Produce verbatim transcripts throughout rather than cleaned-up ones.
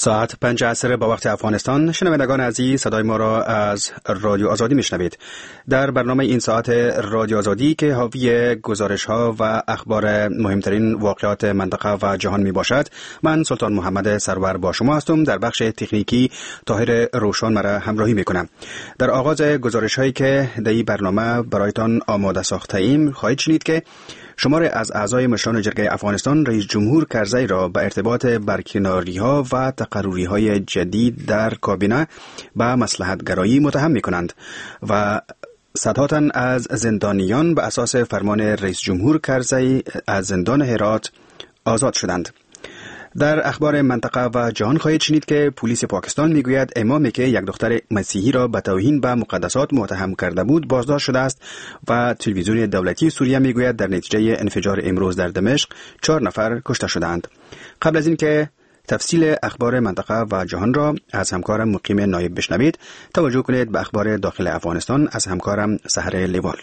ساعت پنج عصر با وقت افغانستان. شنوندگان عزیز، صدای ما را از رادیو آزادی میشنوید. در برنامه این ساعت رادیو آزادی که حاوی گزارش ها و اخبار مهمترین واقعات منطقه و جهان می باشد، من سلطان محمد سرور با شما هستم. در بخش تکنیکی طاهر روشن مرا همراهی میکنم. در آغاز گزارش هایی که در این برنامه برایتان آماده ساخته ایم، خواهید شنید که شمار از اعضای مشران جرگه افغانستان رئیس جمهور کرزی را به ارتباط برکناری ها و تقرری های جدید در کابینه به مصلحت گرایی متهم می کنند و صدها تن از زندانیان به اساس فرمان رئیس جمهور کرزی از زندان هرات آزاد شدند. در اخبار منطقه و جهان خواهید شنید که پلیس پاکستان میگوید امامی که یک دختر مسیحی را به توهین به مقدسات متهم کرده بود بازداشت شده است و تلویزیون دولتی سوریه میگوید در نتیجه انفجار امروز در دمشق چهار نفر کشته شدند. قبل از اینکه تفصیل اخبار منطقه و جهان را از همکارم مقیم نایب بشنوید، توجه کنید به اخبار داخل افغانستان از همکارم سحر لیوال.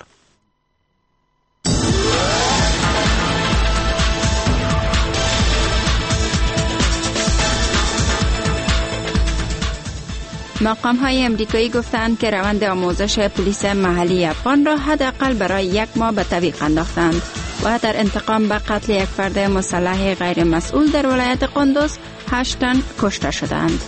مقام های امریکایی گفتند که روند آموزش پلیس محلی افغان را حداقل برای یک ماه به تعویق انداختند و در انتقام به قتل یک فرد مسلح غیر مسئول در ولایت قندوز هشت تن کشته شدند.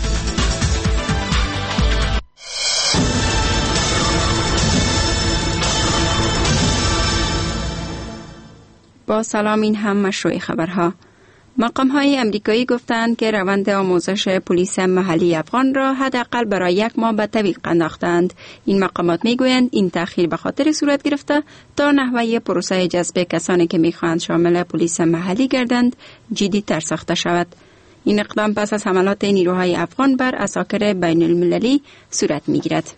با سلام، این هم مشروع خبرها. مقام های امریکایی گفتند که روند آموزش پلیس محلی افغان را حداقل برای یک ماه به تعویق انداختند. این مقامات میگویند این تأخیر به خاطر صورت گرفته تا نحوه پروسه جذب کسانی که میخواهند شامل پلیس محلی گردند جدی تر ساخته شود. این اقدام پس از حملات نیروهای افغان بر عساکر بین المللی صورت میگیرد.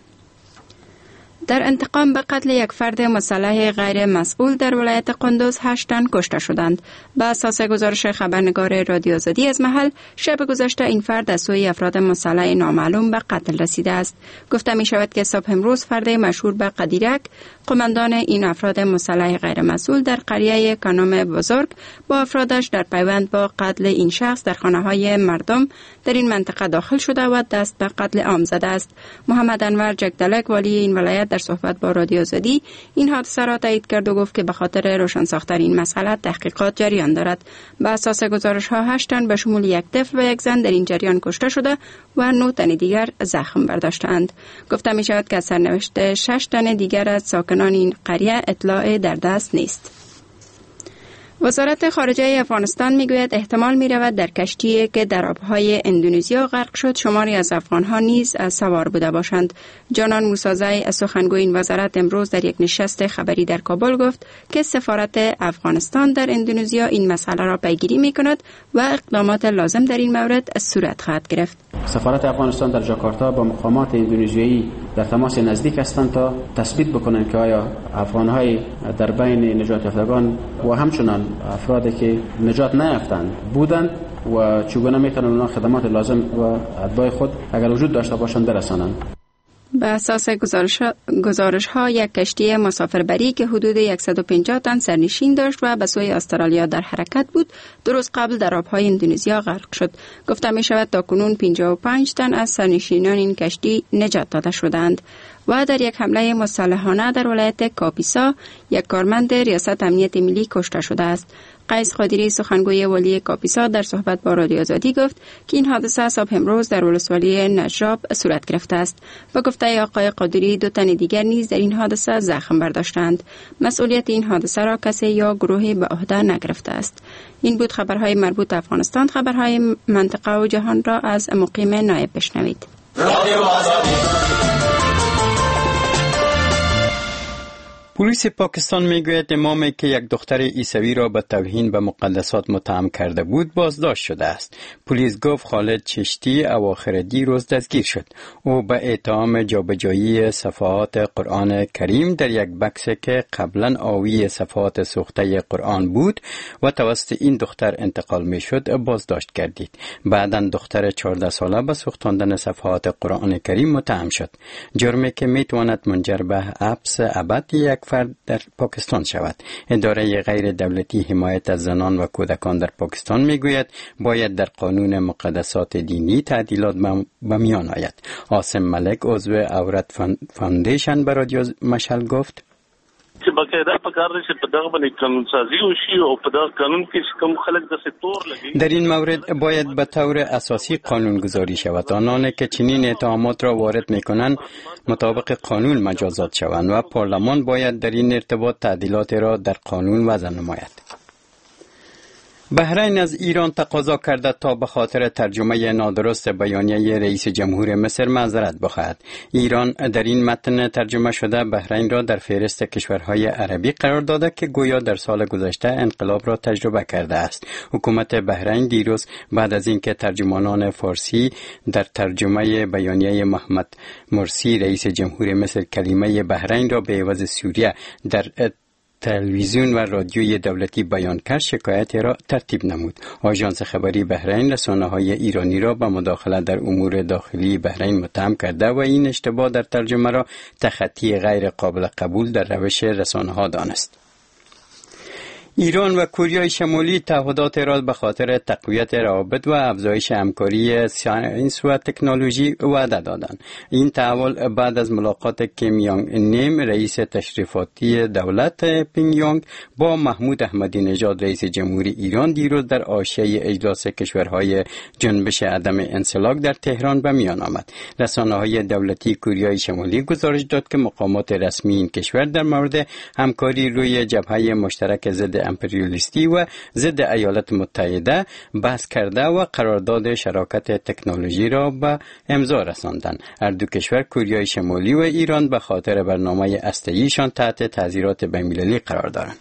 در انتقام به قتل یک فرد مسلح غیر مسئول در ولایت قندوز هشت تن کشته شدند. به اساس گزارش خبرنگار رادیو آزادی از محل، شب گذشته این فرد از سوی افراد مسلح نامعلوم به قتل رسیده است. گفته می شود که صبح امروز فرد مشهور به قدیرک، قماندان این افراد مسلح غیر مسئول در قریه کانوم بزرگ، با افرادش در پیوند با قتل این شخص در خانه های مردم در این منطقه داخل شده و دست به قتل عام زده است. محمد انور جگدلک، والی این ولایت، در صحبت با رادیو آزادی این حادثه را تایید کرد و گفت که به خاطر روشن ساختن این مسئله تحقیقات جریان دارد. به اساس گزارش ها هشت تن به شمول یک طفل و یک زن در این جریان کشته شده و نه تن دیگر زخم برداشتند. گفته می شود که از سرنوشت شش تن دیگر از ساکنان این قریه اطلاع در دست نیست. وزارت خارجه افغانستان میگوید احتمال میرود در کشتی که در آبهای اندونزیا غرق شد شماری از افغانها نیز سوار بوده باشند. جانان موسازی، سخنگوی این وزارت، امروز در یک نشست خبری در کابل گفت که سفارت افغانستان در اندونزیا این مسئله را پیگیری میکند و اقدامات لازم در این مورد صورت خواهد گرفت. سفارت افغانستان در جاکارتا با مقامات اندونزیایی در تماس نزدیک هستند تا تثبیت بکنند که آیا افغانهای در بین نجات یافتگان و همچنان افرادی که نجات نیافتند بودند و چگونه میتونن اونا خدمات لازم و اتباع خود اگر وجود داشته باشند برسانند. به اساس گزارش, گزارش ها یک کشتی مسافربری که حدود صد و پنجاه تن سرنشین داشت و به سوی استرالیا در حرکت بود دو روز قبل در آبهای اندونزیا غرق شد. گفته می شود تا کنون پنجاه و پنج تن از سرنشینان این کشتی نجات داده شدند. و در یک حمله مسلحانه در ولایت کاپیسا یک کارمند ریاست امنیت ملی کشته شده است. قیس قادری، سخنگوی والی کاپیسا، در صحبت با رادیو آزادی گفت که این حادثه صبح امروز در ولسوالی نجراب صورت گرفته است. با گفته آقای قادری دو تن دیگر نیز در این حادثه زخم برداشتند. مسئولیت این حادثه را کسی یا گروهی به عهده نگرفته است. این بود خبرهای مربوط افغانستان. خبرهای منطقه و جهان را از مقیم نایب بشنوید. رادیو آزادی. پلیس پاکستان میگوید امامی که یک دختر عیسوی را به توهین به مقدسات متهم کرده بود بازداشت شده است. پلیس گفت خالد چشتی اواخر دیروز دستگیر شد. او به اتهام جابجایی صفحات قرآن کریم در یک بکس که قبلا آوی صفحات سوخته قرآن بود و توسط این دختر انتقال میشد بازداشت گردید. بعداً دختر چهارده ساله به سوختاندن صفحات قرآن کریم متهم شد. جرمی که میتواند منجر به حبس ابد یک فرد در پاکستان شود. اداره غیر دولتی حمایت از زنان و کودکان در پاکستان میگوید باید در قانون مقدسات دینی تعدیلات به میان آید. عاصم ملک عضو عورت فاندیشن به رادیو مشعل گفت چې باقاعده په کار دي چې په دغه باندې قانون سازی وشي او په دغه قانون کې کوم خلک د سکتور لګي. در این مورد باید به طور اساسی قانون گذاری شود. آنان که چنین اتهامات را وارد میکنند مطابق قانون مجازات شوند و پارلمان باید در این ارتباط تعدیلات را در قانون وضع نماید. بحرین از ایران تقاضا کرده تا به خاطر ترجمه نادرست بیانیه رئیس جمهور مصر معذرت بخواهد. ایران در این متن ترجمه شده بحرین را در فهرست کشورهای عربی قرار داده که گویا در سال گذشته انقلاب را تجربه کرده است. حکومت بحرین دیروز بعد از اینکه ترجمانان فارسی در ترجمه بیانیه محمد مرسی رئیس جمهور مصر کلمه بحرین را به عوض سوریه در تلویزیون و رادیوی دولتی بیان کرد، شکایت را ترتیب نمود. آژانس خبری بحرین رسانه‌های ایرانی را به مداخله در امور داخلی بحرین متهم کرده و این اشتباه در ترجمه را تخطی غیر قابل قبول در روش رسانه‌ها دانست. ایران و کره شمالی تعهدات را به خاطر تقویت روابط و افزایش همکاری ساینس و تکنولوژی وعده دادند. این تحول بعد از ملاقات کیم یانگ نیم رئیس تشریفاتی دولت پینگ با محمود احمدی نژاد رئیس جمهوری ایران دیروز در حاشیه اجلاس کشورهای جنبش عدم انسلاک در تهران به میان آمد. رسانه‌های دولتی کره شمالی گزارش داد که مقامات رسمی این کشور در مورد همکاری روی جبهه مشترک ضد امپریالیستی و ضد ایالات متحده بحث کرده و قرارداد شراکت تکنولوژی را به امضا رساندند. هر دو کشور کره شمالی و ایران به خاطر برنامه هسته‌ایشان تحت تعزیرات بین‌المللی قرار دارند.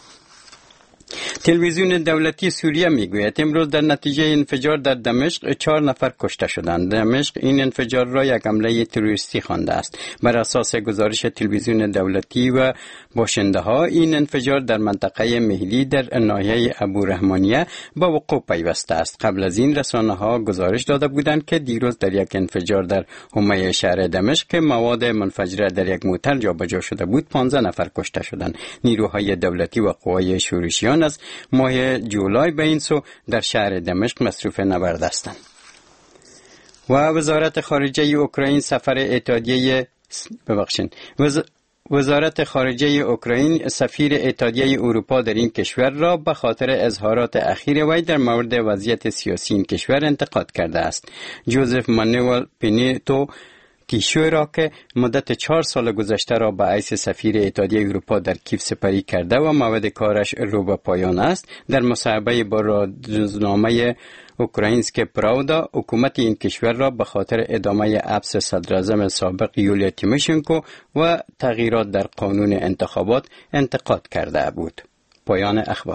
تلویزیون دولتی سوریه میگوید امروز در نتیجه انفجار در دمشق چهار نفر کشته شدند. دمشق این انفجار را یک حمله تروریستی خوانده است. بر اساس گزارش تلویزیون دولتی و باشنده ها این انفجار در منطقه مهلی در ناحیه ابورحمانیه به وقوع پیوسته است. قبل از این رسانه ها گزارش داده بودند که دیروز در یک انفجار در حومه شهر دمشق که مواد منفجره در یک موتر جابجا شده بود پانزده نفر کشته شدند. نیروهای دولتی و قوای شورشیان از ماه جولای به این سو در شهر دمشق مصروف نبرد هستند. و وزارت خارجه اوکراین سفر اتحادیه ببخشید وز... وزارت خارجه اوکراین سفیر اتحادیه اروپا در این کشور را به خاطر اظهارات اخیر وی در مورد وضعیت سیاسی این کشور انتقاد کرده است. جوزف مانوئل پینیتو تیشو را که مدت چهار سال گذشته را به حیث سفیر اتحادیه اروپا در کیف سپری کرده و موعد کارش رو به پایان است، در مصاحبه با روزنامه اوکراینسک پراودا حکومت این کشور را به خاطر ادامه حبس صدراعظم سابق یولیا تیموشنکو و تغییرات در قانون انتخابات انتقاد کرده بود. پایان اخبار.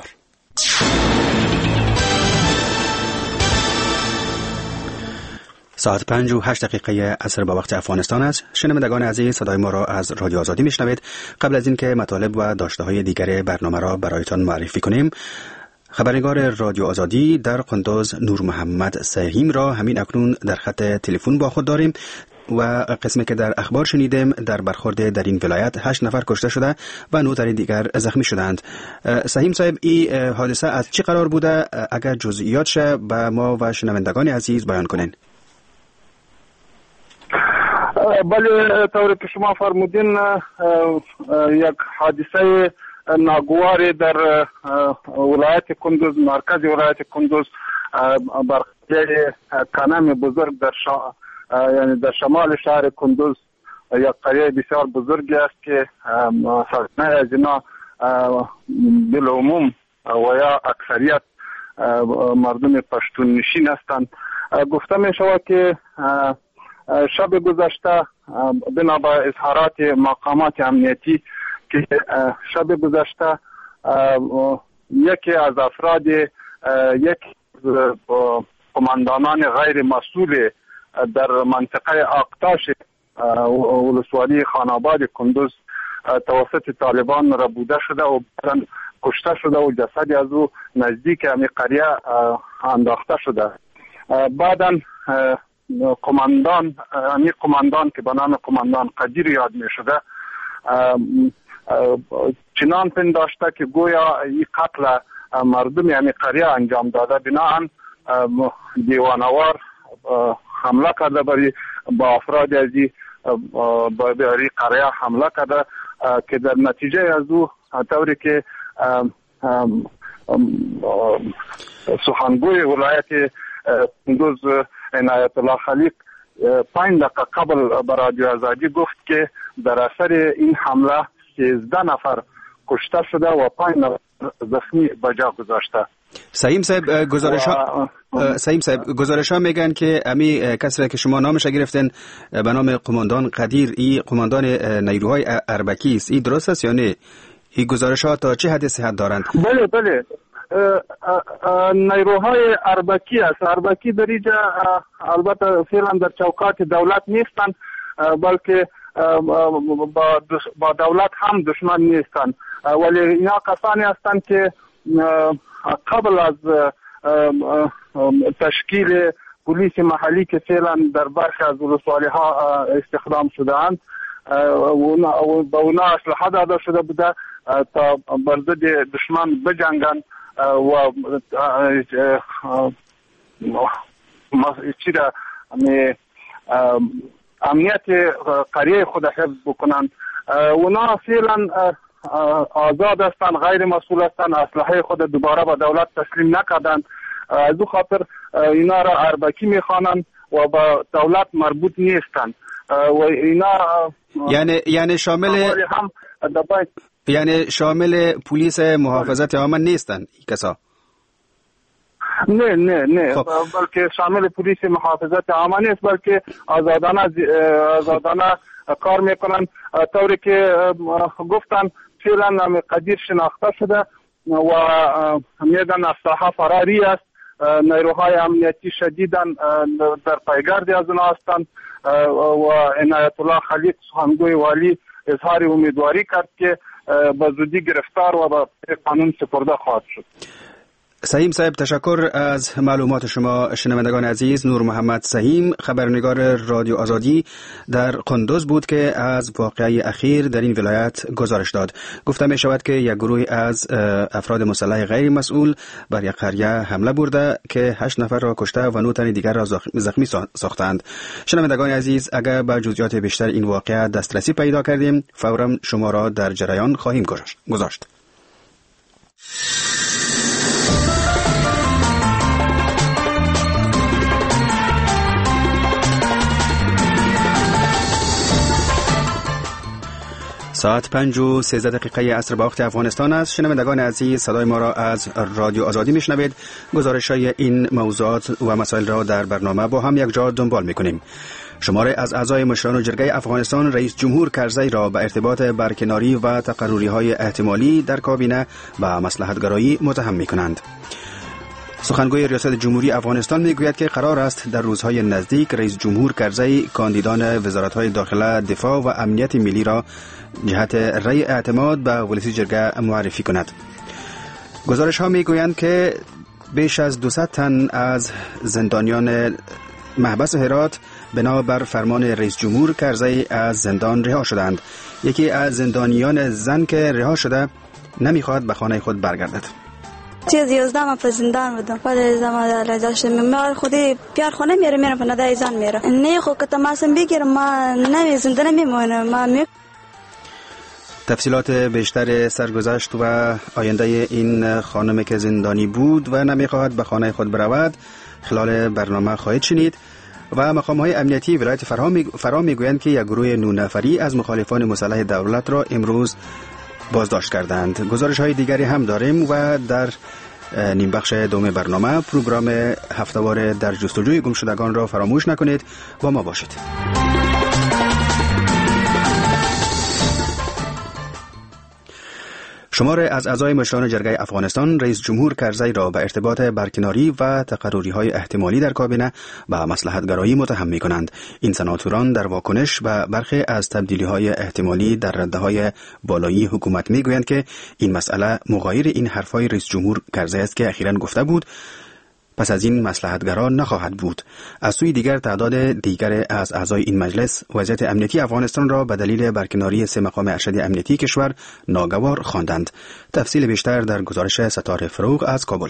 ساعت پنج و هشت دقیقه عصر با وقت افغانستان است. شنوندگان عزیز، صدای ما را از رادیو آزادی میشنوید. قبل از اینکه مطالب و داشته های دیگر برنامه را برایتان معرفی کنیم، خبرنگار رادیو آزادی در قندوز نور محمد سهیم را همین اکنون در خط تلفن با خود داریم و قسمی که در اخبار شنیدیم در برخورد در این ولایت هشت نفر کشته شده و نه تن دیگر زخمی شدند. سهیم صاحب، این حادثه از چه قرار بوده؟ اگر جزئیاتش به ما و شنوندگان عزیز بیان کنین. بله، طوری که شما فرمودین یک حادثه ناگواری در ولایت کندوز، مرکز ولایت کندوز، برخورد کنم بزرگ در شا... یعنی در شمال شهر کندوز، یک قریه بسیار بزرگی است که ساکنان از اینا بالعموم و یا اکثریت مردم پشتون نشین هستند. گفته می شود که شب گذشته بنابر اظهارات مقامات امنیتی که شب گذشته یکی از افراد یک قماندانان غیر مسئول در منطقه آقتاش ولسوالی خاناباد کندوز توسط طالبان ربوده شده و بعداً کشته شده و جسد از او نزدیک همی قریه انداخته شده. بعداً قماندان همی قماندان که به نام قماندان قدیر یاد می شده چنان پنداشته که گویا این قتل مردم یعنی قریه انجام داده، بناهن دیوانوار حمله کرده برای با افراد از برای قریه حمله کرده که در نتیجه از او طوری که سخنگوی ولایت کندوز عنایت الله خلیق پنج دقیقه قبل به رادیو آزادی گفت که در اثر این حمله سیزده نفر کشته شده و پنج نفر زخمی به جا گذاشته. سعیم صاحب گزارش ها سعیم صاحب گزارش ها میگن که امی کسی که شما نامش گرفتن به نام قماندان قدیر، ای قماندان نیروهای اربکی است، این درست است یا نه؟ این گزارش ها تا چه حد صحت دارند؟ بله بله نیروهای اربکی است. اربکی در اینجا البته فعلا در چوکات دولت نیستند، بلکه با دولت هم دشمن نیستند، ولی اینا کسانی هستند که قبل از تشکیل پلیس محلی که فعلا در برخی از ولسوالی ها استخدام شدهاند و به اونا اسلحه داده شده بوده تا بر ضد دشمن بجنگند و چیره امنیت قریه خود حفظ بکنند. اونا فعلا آزاد هستند، غیر مسئول هستند، اسلحه خود دوباره به دولت تسلیم نکردند. از او خاطر اینا را اربکی میخوانند و به دولت مربوط نیستند و اینا یعنی یعنی شامل هم یعنی شامل پلیس محافظت عامه نیستند این کسا؟ نه نه نه خب. بلکه شامل پلیس محافظت عامه نیست، بلکه آزادانه آزادانه کار میکنن. طوری که گفتن فعلا قدیر شناخته شده و میگن اسلحه فراری است. نیروهای امنیتی شدیداً در پیگرد از اونها هستند و عنایت الله خلیق سخنگوی والی اظهار امیدواری کرد که به زودی گرفتار و به قانون سپرده خواهد شد. سعیم صاحب تشکر از معلومات شما. شنوندگان عزیز، نور محمد سعیم خبرنگار رادیو آزادی در قندوز بود که از واقعه اخیر در این ولایت گزارش داد. گفته می شود که یک گروه از افراد مسلح غیر مسئول بر یک قریه حمله برده که هشت نفر را کشته و نه تن دیگر را زخمی ساختند. شنوندگان عزیز، اگر به جزئیات بیشتر این واقعه دسترسی پیدا کردیم فوراً شما را در جریان خواهیم گذاشت. ساعت پنج و سیزده دقیقه عصر به وقت افغانستان است. شنوندگان عزیز، صدای ما را از رادیو آزادی میشنوید. گزارش های این موضوعات و مسائل را در برنامه با هم یک جا دنبال میکنیم. شماره از اعضای مشران جرگه افغانستان رئیس جمهور کرزی را به ارتباط برکناری و تقرری های احتمالی در کابینه و مصلحت‌گرایی متهم میکنند. سخنگوی ریاست جمهوری افغانستان میگوید که قرار است در روزهای نزدیک رئیس جمهور کرزی کاندیدان وزارت‌های داخله، دفاع و امنیت ملی را جهت رأی اعتماد به ولسی جرگه معرفی کند. گزارش ها میگویند که بیش از دویست تن از زندانیان محبس هرات بنابر فرمان رئیس جمهور کرزی از زندان رها شدند. یکی از زندانیان زن که رها شده نمیخواد به خانه خود برگردد. چیز یازده ما پر زندان بودم، بعد زمان رضا شدم. ما خودی پیار خونه میرم میرم پناه زن میرم. نه خود که تماسم بگیرم ما نمی زندان میمونم. ما می تفصیلات بیشتر سرگذشت و آینده این خانم که زندانی بود و نمیخواهد به خانه خود برود خلال برنامه خواهید شنید. و مقام‌های امنیتی ولایت فرا میگویند که یک گروه نه نفری از مخالفان مسلح دولت را امروز بازداشت کردند. گزارش های دیگری هم داریم و در نیم بخش دوم برنامه پروگرام هفته‌وار در جستجوی گمشدگان را فراموش نکنید. با ما باشید. شماره از اعضای مشران جرگه افغانستان رئیس جمهور کرزی را به ارتباط برکناری و تقرری های احتمالی در کابینه و مصلحت‌گرایی متهم می کنند. این سناتوران در واکنش به برخی از تبدیلی های احتمالی در رده های بالایی حکومت می گویند که این مسئله مغایر این حرفای رئیس جمهور کرزی است که اخیراً گفته بود پس از این مصلحتگرا نخواهد بود. از سوی دیگر تعداد دیگر از اعضای این مجلس وضعیت امنیتی افغانستان را به دلیل برکناری سه مقام ارشد امنیتی کشور ناگوار خواندند. تفصیل بیشتر در گزارش ستاره فروغ از کابل.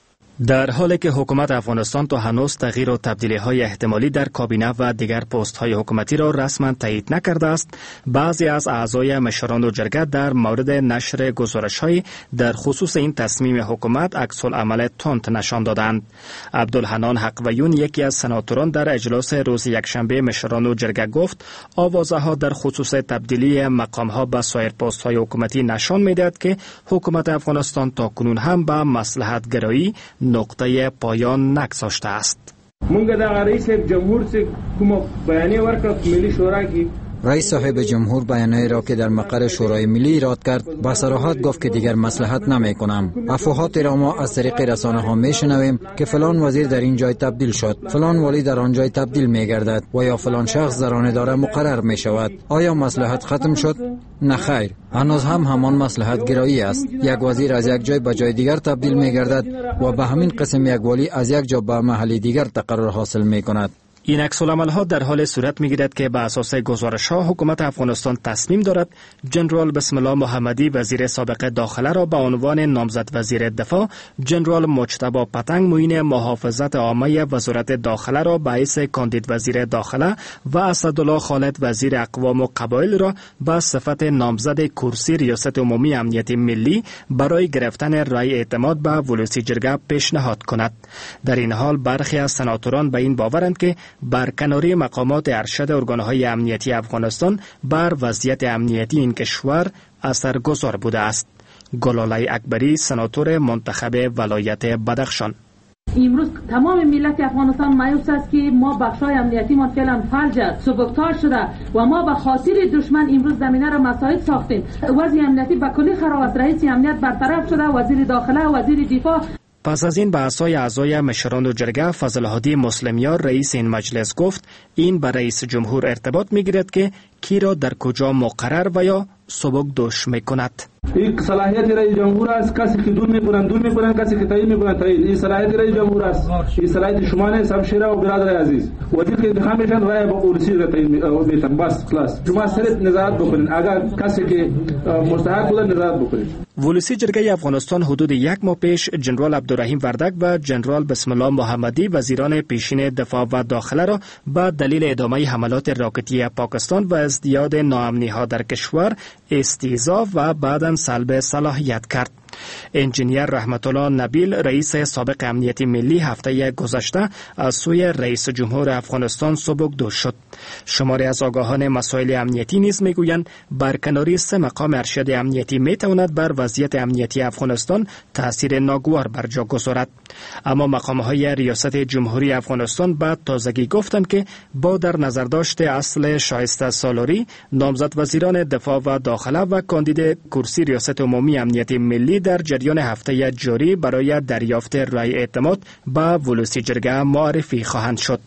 در حالی که حکومت افغانستان تا هنوز تغییر و تبدیلی های احتمالی در کابینه و دیگر پست های حکومتی را رسما تایید نکرده است، بعضی از اعضای مشوران و جرگه در مورد نشر گزارش های در خصوص این تصمیم حکومت عکس العمل تند نشان دادند. عبدالحنان حقویون، یکی از سناتوران، در اجلاس روز یکشنبه مشوران و جرگه گفت آوازه ها در خصوص تبدیلی مقام ها به سایر پست های حکومتی نشان میدهد که حکومت افغانستان تا کنون هم به مصلحت گرایی نقطه پایان نگذاشته است. مونږ د رئیس جمهور سے کوم بیانیه ورکړه ملي شورا کې رئیس صاحب جمهور بیانیه را که در مقر شورای ملی ایراد کرد با صراحت گفت که دیگر مصلحت نمی کنم. افواهاتی را ما از طریق رسانه ها می شنویم که فلان وزیر در این جای تبدیل شد، فلان والی در آن جای تبدیل می گردد و یا فلان شخص در آن اداره مقرر می شود. آیا مصلحت ختم شد؟ نه خیر، هنوز هم همان مصلحت گرایی است. یک وزیر از یک جای به جای دیگر تبدیل می گردد و به همین قسم یک والی از یک جا به محل دیگر تقرر حاصل می کند. این عکس العمل ها در حال صورت میگیرد که به اساس گزارش ها حکومت افغانستان تصمیم دارد جنرال بسم الله محمدی وزیر سابق داخله را به عنوان نامزد وزیر دفاع، جنرال مجتبی پتنگ معین محافظت عامه وزارت داخله را به حیث کاندید وزیر داخله و اسدالله خالد وزیر اقوام و قبایل را به صفت نامزد کرسی ریاست عمومی امنیت ملی برای گرفتن رای اعتماد به ولسی جرگه پیشنهاد کند. در این حال برخی از سناتوران به این باورند که برکناری مقامات ارشد ارگانهای امنیتی افغانستان بر وضعیت امنیتی این کشور اثرگذار بوده است. گلاله اکبری، سناتور منتخب ولایت بدخشان: امروز تمام ملت افغانستان مایوس است که ما بخشای امنیتی ما فعلا فلج سبکتار شده و ما به خاطر دشمن امروز زمینه را مساعد ساختیم. وضع امنیتی به کلی خراب است. رئیس امنیت برطرف شده، وزیر داخله، وزیر دفاع. پس از این بحث‌های اعضای مشوران و جرگه، فضل هادی مسلمیار رئیس این مجلس گفت این به رئیس جمهور ارتباط می‌گیرد که کی را در کجا مقرر و یا سبکدوش می‌کند. این صلاحیت رئیس جمهور است. کسی که دور می‌کنن دور می‌کنن، کسی که تایید می‌کنن تایید. این صلاحیت رئیس جمهور است. این صلاحیت شما نه، همشیره و برادر عزیز. وزیر که انتخاب میشن رای با پلیسی را تایید می‌کنن. بس خلاص. شما صرف نظارت بکنید. اگر کسی که مستحق بود نظارت بکنید. ولسی جرگه افغانستان حدود یک ماه پیش جنرال عبدالرحیم وردک و جنرال بسم الله محمدی وزیران پیشین دفاع و داخله را به دلیل ادامه حملات راکتی پاکستان و ازدیاد ناامنی‌ها در کشور استیضاح و بعداً سلب صلاحیت کرد. انجینیر رحمت الله نبیل رئیس سابق امنیتی ملی هفته گذشته از سوی رئیس جمهور افغانستان سبکدوش شد. شماری از آگاهان مسائل امنیتی نیز میگویند برکناری سه مقام ارشد امنیتی میتواند بر وضعیت امنیتی افغانستان تاثیر ناگوار بر جا گذارد. اما مقام‌های ریاست جمهوری افغانستان بعد تازگی گفتند که با در نظر داشت اصل شایسته سالاری، نامزد وزیران دفاع و داخله و کاندید کرسی ریاست عمومی امنیتی ملی در جریان هفته جاری برای دریافت رای اعتماد به ولسی جرگه معرفی خواهند شد.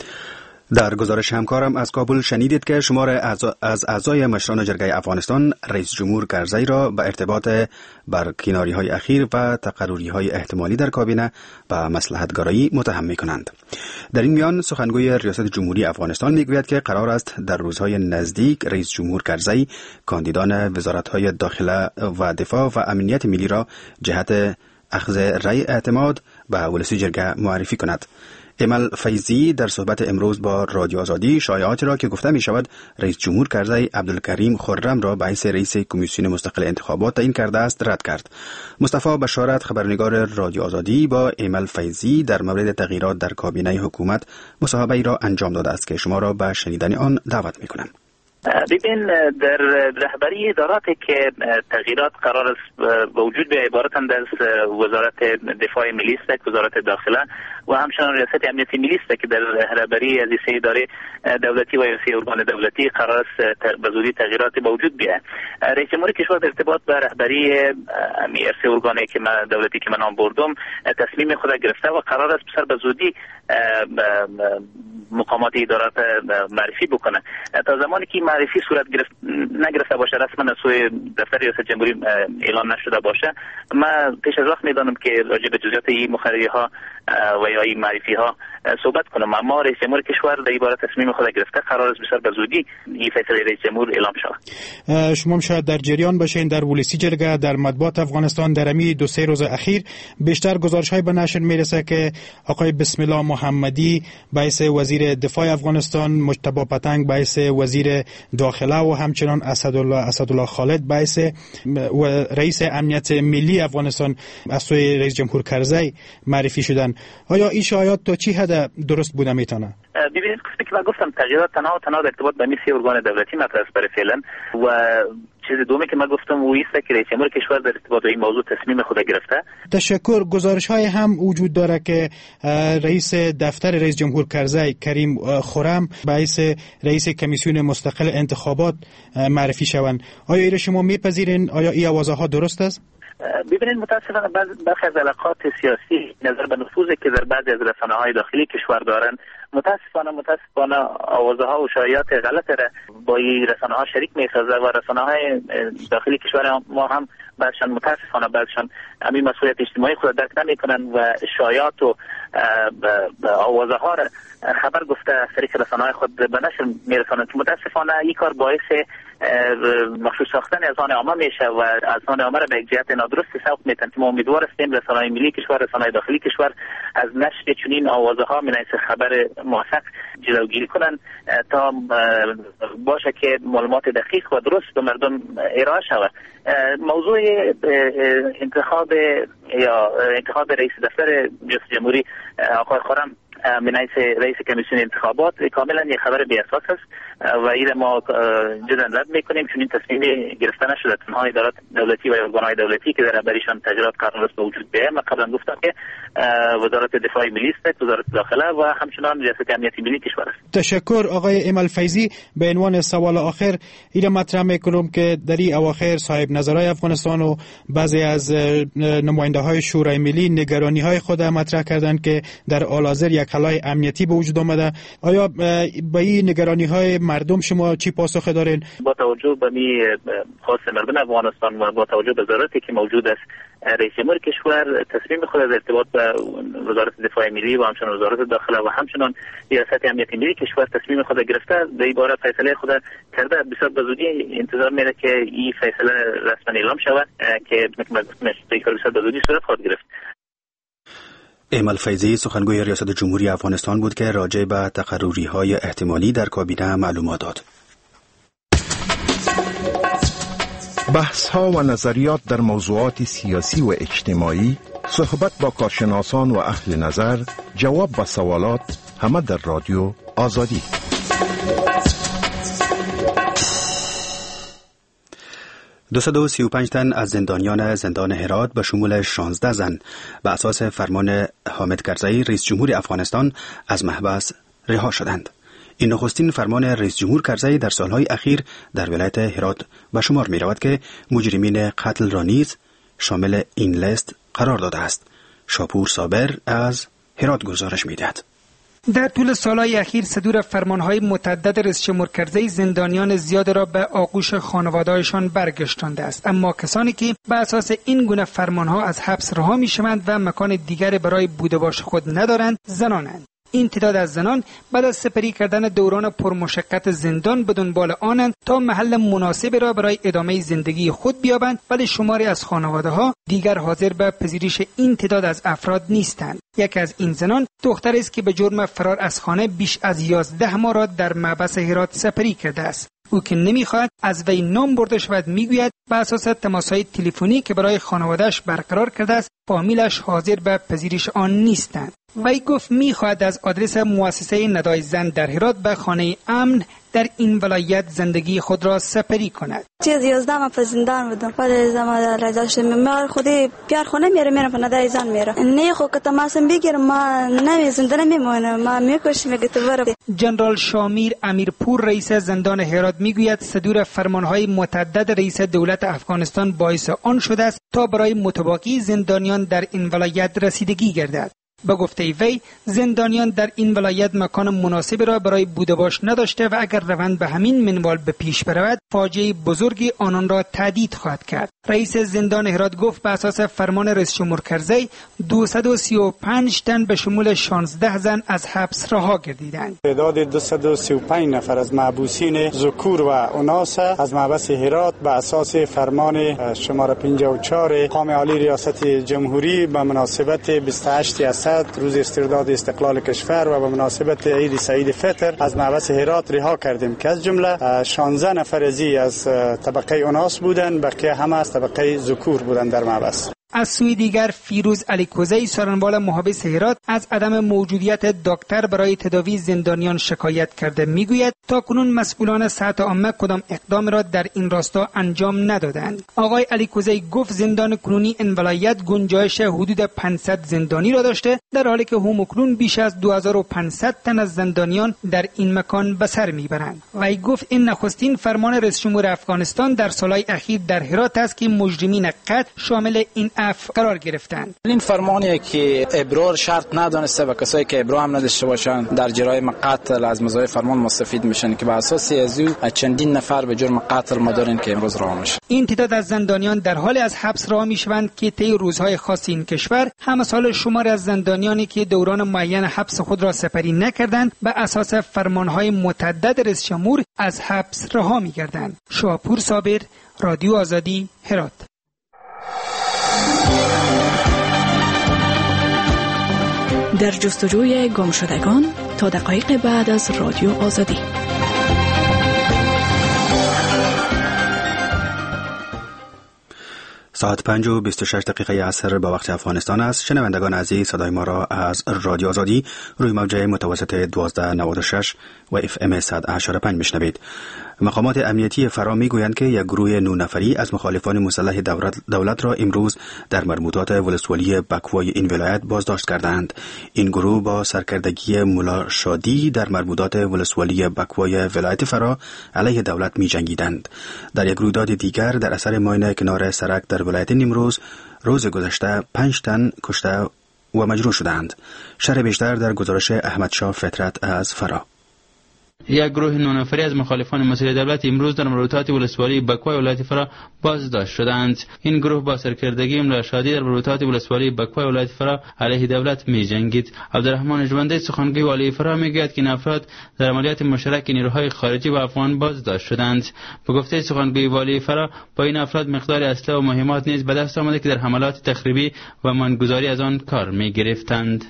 در گزارش همکارم از کابل شنیدید که شمار از اعضای مشوران جرگه افغانستان رئیس جمهور کرزی را به ارتباط برکناری های اخیر و تقرری های احتمالی در کابینه به مصلحت‌گرایی متهم می کنند. در این میان سخنگوی ریاست جمهوری افغانستان می گوید که قرار است در روزهای نزدیک رئیس جمهور کرزی کاندیدان وزارت‌های داخله و دفاع و امنیت ملی را جهت اخذ رای اعتماد به ولسی جرگه معرفی کند. ایمل فیضی در صحبت امروز با رادیو آزادی شایعاتی را که گفته می شود رئیس جمهور کرزی عبدالکریم خرم را به حیث رئیس کمیسیون مستقل انتخابات تعیین کرده است رد کرد. مصطفی بشارت خبرنگار رادیو آزادی با ایمل فیضی در مورد تغییرات در کابینه حکومت مصاحبه‌ای را انجام داده است که شما را به شنیدن آن دعوت می کنم. ببین در رهبری اداراتی که تغییرات قرار است به وجود بیاید عبارتند از وزارت دفاع ملی است، وزارت داخله و همچنان ریاست امنیت ملی است که در رهبری از سه اداره دولتی و سه ارگان دولتی قرار است به زودی تغییرات به وجود بیاید. رئیس جمهور کشور در ارتباط به رهبری امیر سه ارگانی که من دولتی که من نام بردم تصمیم خود گرفته و قرار است بسر به زودی مقامات ادارات معرفی بکنه. تا زمانی که معرفی صورت گرفت نگرفته باشه، رسما از سوی دفتر ریاست جمهوری اعلان نشده باشه، من پیش از وقت میدانم که راجع به جزئیات این مخرری ها و یا این معرفی ها صحبت کنم. اما رئیس جمهور کشور در این باره تصمیم خود گرفته، قرار است بسیار به زودی این فیصله رئیس جمهور اعلام شود. شما شاید در جریان باشین در ولسی جرگه، در مطبوعات افغانستان در امی دو سه روز اخیر بیشتر گزارش های به نشر میرسه که آقای بسم الله محمدی باعث وزیر دفاع افغانستان، مجتبی پتنگ باعث وزیر داخله و همچنان اسدالله اسدالله خالد باعث رئیس امنیت ملی افغانستان از سوی رئیس جمهور کرزی معرفی شدن. آیا این شایعات تا چی حد درست بوده میتونه؟ ببینید که من گفتم تغییرات تنها و تنها در ارتباط با میسی ارگان دولتی مطرح است برای فعلا، و چیز دومی که من گفتم و است که رئیس جمهور کشور در ارتباط با این موضوع تصمیم خود گرفته. تشکر. گزارش های هم وجود داره که رئیس دفتر رئیس جمهور کرزی کریم خرم باعث رئیس کمیسیون مستقل انتخابات معرفی شوند. آیا این شما میپذیرین؟ آیا این آوازه ها درست است؟ ببینید متاسفانه برخی از علاقات سیاسی نظر به نفوذی که در بعضی از رسانه‌های داخلی کشور دارن، متاسفانه متاسفانه آوازها و شایعات غلط را با این رسانه‌ها شریک می‌سازه و رسانه‌های داخلی کشور ما هم بعضشان متاسفانه بعضشان همین مسئولیت اجتماعی خود درک نمی‌کنن و شایعات و آوازها را خبر گفته از طریق رسانه‌های خود به نشر می‌رسانند که متاسفانه این کار باعث مخشوش ساختن اذهان عامه میشه و اذهان عامه را به یک جهت نادرست سوق میتن که ما امیدوار هستیم رسانه‌های ملی کشور، رسانه‌های داخلی کشور از نشر چنین آوازها من از خبر موثق جلوگیری کنن تا باشه که معلومات دقیق و درست به مردم ارائه شود. موضوع انتخاب یا انتخاب رئیس دفتر ریاست جمهوری آقای خرم من حیث رئیس کمیسیون انتخابات کاملا یک خبر بی اساس است و این ما جدا رد میکنیم، چون این تصمیم گرفته نشده. تنها ادارات دولتی و ارگان‌های دولتی که در برایشان تغییرات قرار است به وجود بیاید. من قبلا گفتم که وزارت دفاع ملی است، وزارت داخله و همچنان ریاست امنیت ملی کشور است. تشکر. آقای ایمل فیضی، به عنوان سوال آخر این مطرح میکنم که در این اواخر صاحب نظرهای افغانستان و بعضی از نماینده های شورای ملی نگرانی های خود مطرح کردند که در حال حاضر یک خلای امنیتی به وجود آمده. آیا به این نگرانی های مردم شما چی پاسخ دارین؟ با توجه به می خاص مردم افغانستان و با توجه به ضرورتی که موجود است، رئیس جمهور کشور تصمیم خود از ارتباط به وزارت دفاع ملی و همچنان وزارت داخله و همچنان ریاست امنیت ملی کشور تصمیم خود گرفته، در این باره فیصله خود کرده. بسیار به زودی انتظار میره که این فیصله رسما اعلام شود که بسیار به زودی صورت خواهد گرفت. ایمل فیضی سخنگوی ریاست جمهوری افغانستان بود که راجع به تقرری‌های احتمالی در کابینه معلومات داد. بحث‌ها و نظریات در موضوعات سیاسی و اجتماعی، صحبت با کارشناسان و اهل نظر، جواب به سوالات، همه در رادیو آزادی. دویست و سی و پنج تن از زندانیان زندان هرات به شمول شانزده زن به اساس فرمان حامد کرزی رئیس جمهور افغانستان از محبس رها شدند. این نخستین فرمان رئیس جمهور کرزی در سالهای اخیر در ولایت هرات به شمار می رود که مجرمین قتل را نیز شامل این لیست قرار داده است. شاپور صابر از هرات گزارش می دهد. در طول سالهای اخیر صدور فرمانهای متعدد رئیس جمهور کرزی زندانیان زیاد را به آغوش خانواده‌هایشان برگشتانده است، اما کسانی که به اساس این گونه فرمانها از حبس رها می‌شوند و مکان دیگر برای بود و باش خود ندارند، زنانند. این تعداد از زنان بعد از سپری کردن دوران پرمشقت زندان به دنبال آنند تا محل مناسبی را برای ادامه زندگی خود بیابند، ولی شماری از خانواده‌ها دیگر حاضر به پذیرش این تعداد از افراد نیستند. یکی از این زنان دختری است که به جرم فرار از خانه بیش از یازده ماه را در محبس هرات سپری کرده است. او که نمیخواهد از وی نام برده شود میگوید به اساس تماس‌های تلفنی که برای خانواده‌اش برقرار کرده است فامیلش حاضر به پذیرش آن نیستند. وی گفت میخواهد از آدرس مؤسسه ندای زن در هرات به خانه امن در این ولایت زندگی خود را سپری کند. چیز یازده ما په زندان بودم. بعد زمان رضا شدم ما خودی پیار خونه میره میره په ندای زن میره. نه خو که تماسم بگیرم ما نه زندان میمونم، ما میکشم میگه تو برو. جنرال شامیر امیرپور رئیس زندان هرات میگوید صدور فرمانهای متعدد رئیس دولت افغانستان باعث آن شده است تا برای متواکی زندانیان در این ولایت رسیدگی گردد. به گفته وی زندانیان در این ولایت مکان مناسبی را برای بود و باش نداشته و اگر روند به همین منوال به پیش برود فاجعه بزرگی آنان را تهدید خواهد کرد. رئیس زندان هرات گفت به اساس فرمان رئیس جمهور کرزی دویست و سی و پنج تن به شمول شانزده زن از حبس رها گردیدند. تعداد دویست و سی و پنج نفر از محبوسین ذکور و اناث از محبس هرات به اساس فرمان شماره پنجاه و چهار قام عالی ریاست جمهوری به مناسبت بیست و هشت اسد روز استرداد استقلال کشور و به مناسبت عید سعید فطر از محبس هرات رها کردیم که از جمله شانزده نفر از طبقه اناث بودند، بقیه همه از طبقه ذکور بودند در محبس. از سوی دیگر فیروز علی کوزی سارنوال محابس هرات از عدم موجودیت دکتر برای تداوی زندانیان شکایت کرده. میگوید تا کنون مسئولان صحت عامه کدام اقدام را در این راستا انجام ندادند. آقای علی کوزی گفت زندان کنونی این ولایت گنجایش حدود پانصد زندانی را داشته در حالی که همکنون بیش از دو هزار و پانصد تن از زندانیان در این مکان به سر میبرند. وی گفت این نخستین فرمان رئیس جمهور افغانستان در سالهای اخیر در هرات است که مجرمین قتل شامل این اف قرار گرفتند. این فرمانی که ابرار شرط ندانسته و کسایی که ابرار هم نداشته باشند در جرایم قتل از مزایای فرمان مستفید میشن که به اساس از او چندین نفر به جرم قتل ما دارن که امروز رها میشن. این تعداد از زندانیان در حال از حبس رها میشوند که طی روزهای خاص این کشور همه سال شمار از زندانیانی که دوران معین حبس خود را سپری نکردند به اساس فرمانهای متعدد رئیس جمهور از حبس رها میگردند. شاپور صابر، رادیو آزادی، هرات. در جستجوی گم شدگان تا دقایق بعد از رادیو آزادی. ساعت پنج و بیست و شش دقیقه عصر به وقت افغانستان است. شنوندگان عزیز صدای ما را از رادیو آزادی روی موج متوسط دوازده نود و شش و اف ام صد و هشتاد و پنج میشنوید. مقامات امنیتی فرا میگویند که یک گروه نه نفری از مخالفان مسلح دولت را امروز در مربوطات ولسوالی بکوای این ولایت بازداشت کردند. این گروه با سرکردگی ملا شادی در مربوطات ولسوالی بکوای ولایت فرا علیه دولت می جنگیدند. در یک رویداد دیگر در اثر ماین کنار سرک در ولایت نیمروز روز گذشته پنج تن کشته و مجروح شدند. شرح بیشتر در گزارش احمد شاه فطرت از فرا. یک گروه نه نفری از مخالفان مسلح دولت امروز در مربوطات ولسوالی بکوای ولایت فرا بازداشت شدند. این گروه با سرکردگی ملا شادی در مربوطات ولسوالی بکوای ولایت فرا علیه دولت می‌جنگید. عبدالرحمن ژونده سخنگوی والی فرا میگوید که این افراد در عملیات مشترک نیروهای خارجی و افغان بازداشت شدند. به گفته سخنگوی والی فرا با این افراد مقدار اسلحه و مهمات نیز به دست آمده که در حملات تخریبی و مانگذاری از آن کار می‌گرفتند.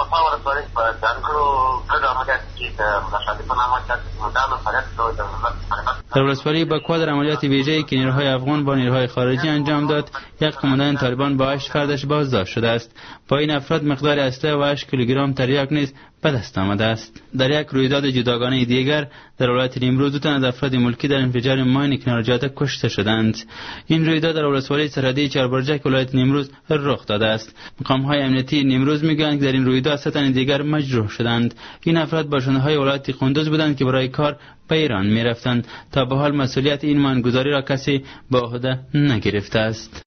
در ولسوالی بکوا در عملیات ویژه‌ای که نیروهای افغان با نیروهای خارجی انجام داد، یک قماندان طالبان با هشت فردش بازداشت شده است. با این افراد مقدار اسلحه و هشت کیلوگرم تریاک نیز به دست آمده است. در یک رویداد جداگانه دیگر در ولایت نیمروز دو تن از افراد ملکی در انفجار ماین کنار جاده کشته شدند. این رویداد در ولسوالی سرحدی چهاربرجک ولایت نیمروز رخ داده است. مقام‌های امنیتی نیمروز میگویند که در این رویداد سه تن دیگر مجروح شدند. این افراد باشنده‌های ولایت قندوز بودند که برای کار به ایران می‌رفتند. تا به حال مسئولیت این ماینگذاری را کسی به عهده نگرفته است.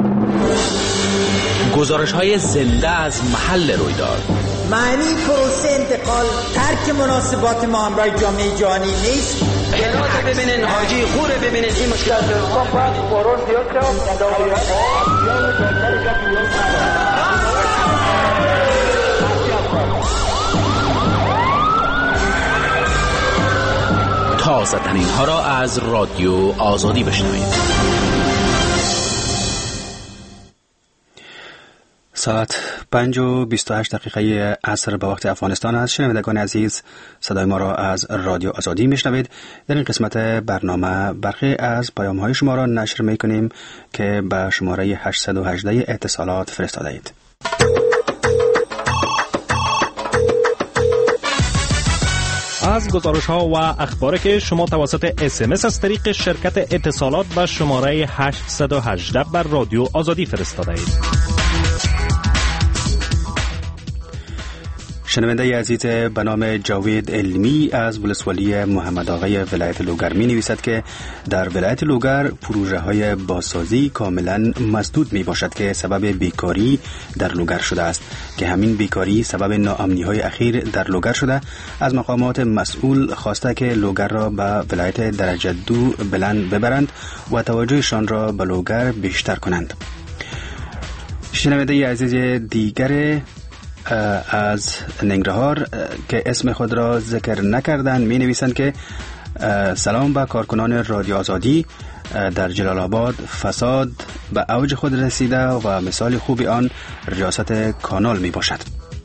گزارش‌های زنده از محل رویداد. معنی پروسه انتقال ترک مناسبات ما همراه جامعه جهانی نیست. هرات ببینین، حاجی خور ببینین، این مشکل تازه ترین ها را از رادیو آزادی بشنوید. ساعت پنج و بیست و هشت دقیقه عصر به وقت افغانستان است. شنوندگان عزیز صدای ما را از رادیو آزادی میشنوید. در این قسمت برنامه برخی از پیام های شما را نشر می کنیم که به شماره هشتصد و هجده اتصالات فرستاده اید. از گزارش ها و اخباری که شما توسط اس ام اس از طریق شرکت اتصالات به شماره هشتصد و هجده بر رادیو آزادی فرستاده اید. شنونده عزیز به نام جاوید علمی از ولسوالی محمد آقای ولایت لوگر می نویسد که در ولایت لوگر پروژه های بازسازی کاملا مسدود می باشد که سبب بیکاری در لوگر شده است که همین بیکاری سبب ناامنی های اخیر در لوگر شده. از مقامات مسئول خواسته که لوگر را به ولایت درجه دو بلند ببرند و توجهشان را به لوگر بیشتر کنند. شنونده عزیز دیگر از ننگرهار که اسم خود را ذکر نکردند می نویسند که سلام به کارکنان رادیو آزادی. در جلال آباد فساد به اوج خود رسیده و مثال خوبی آن ریاست کانال می باشد.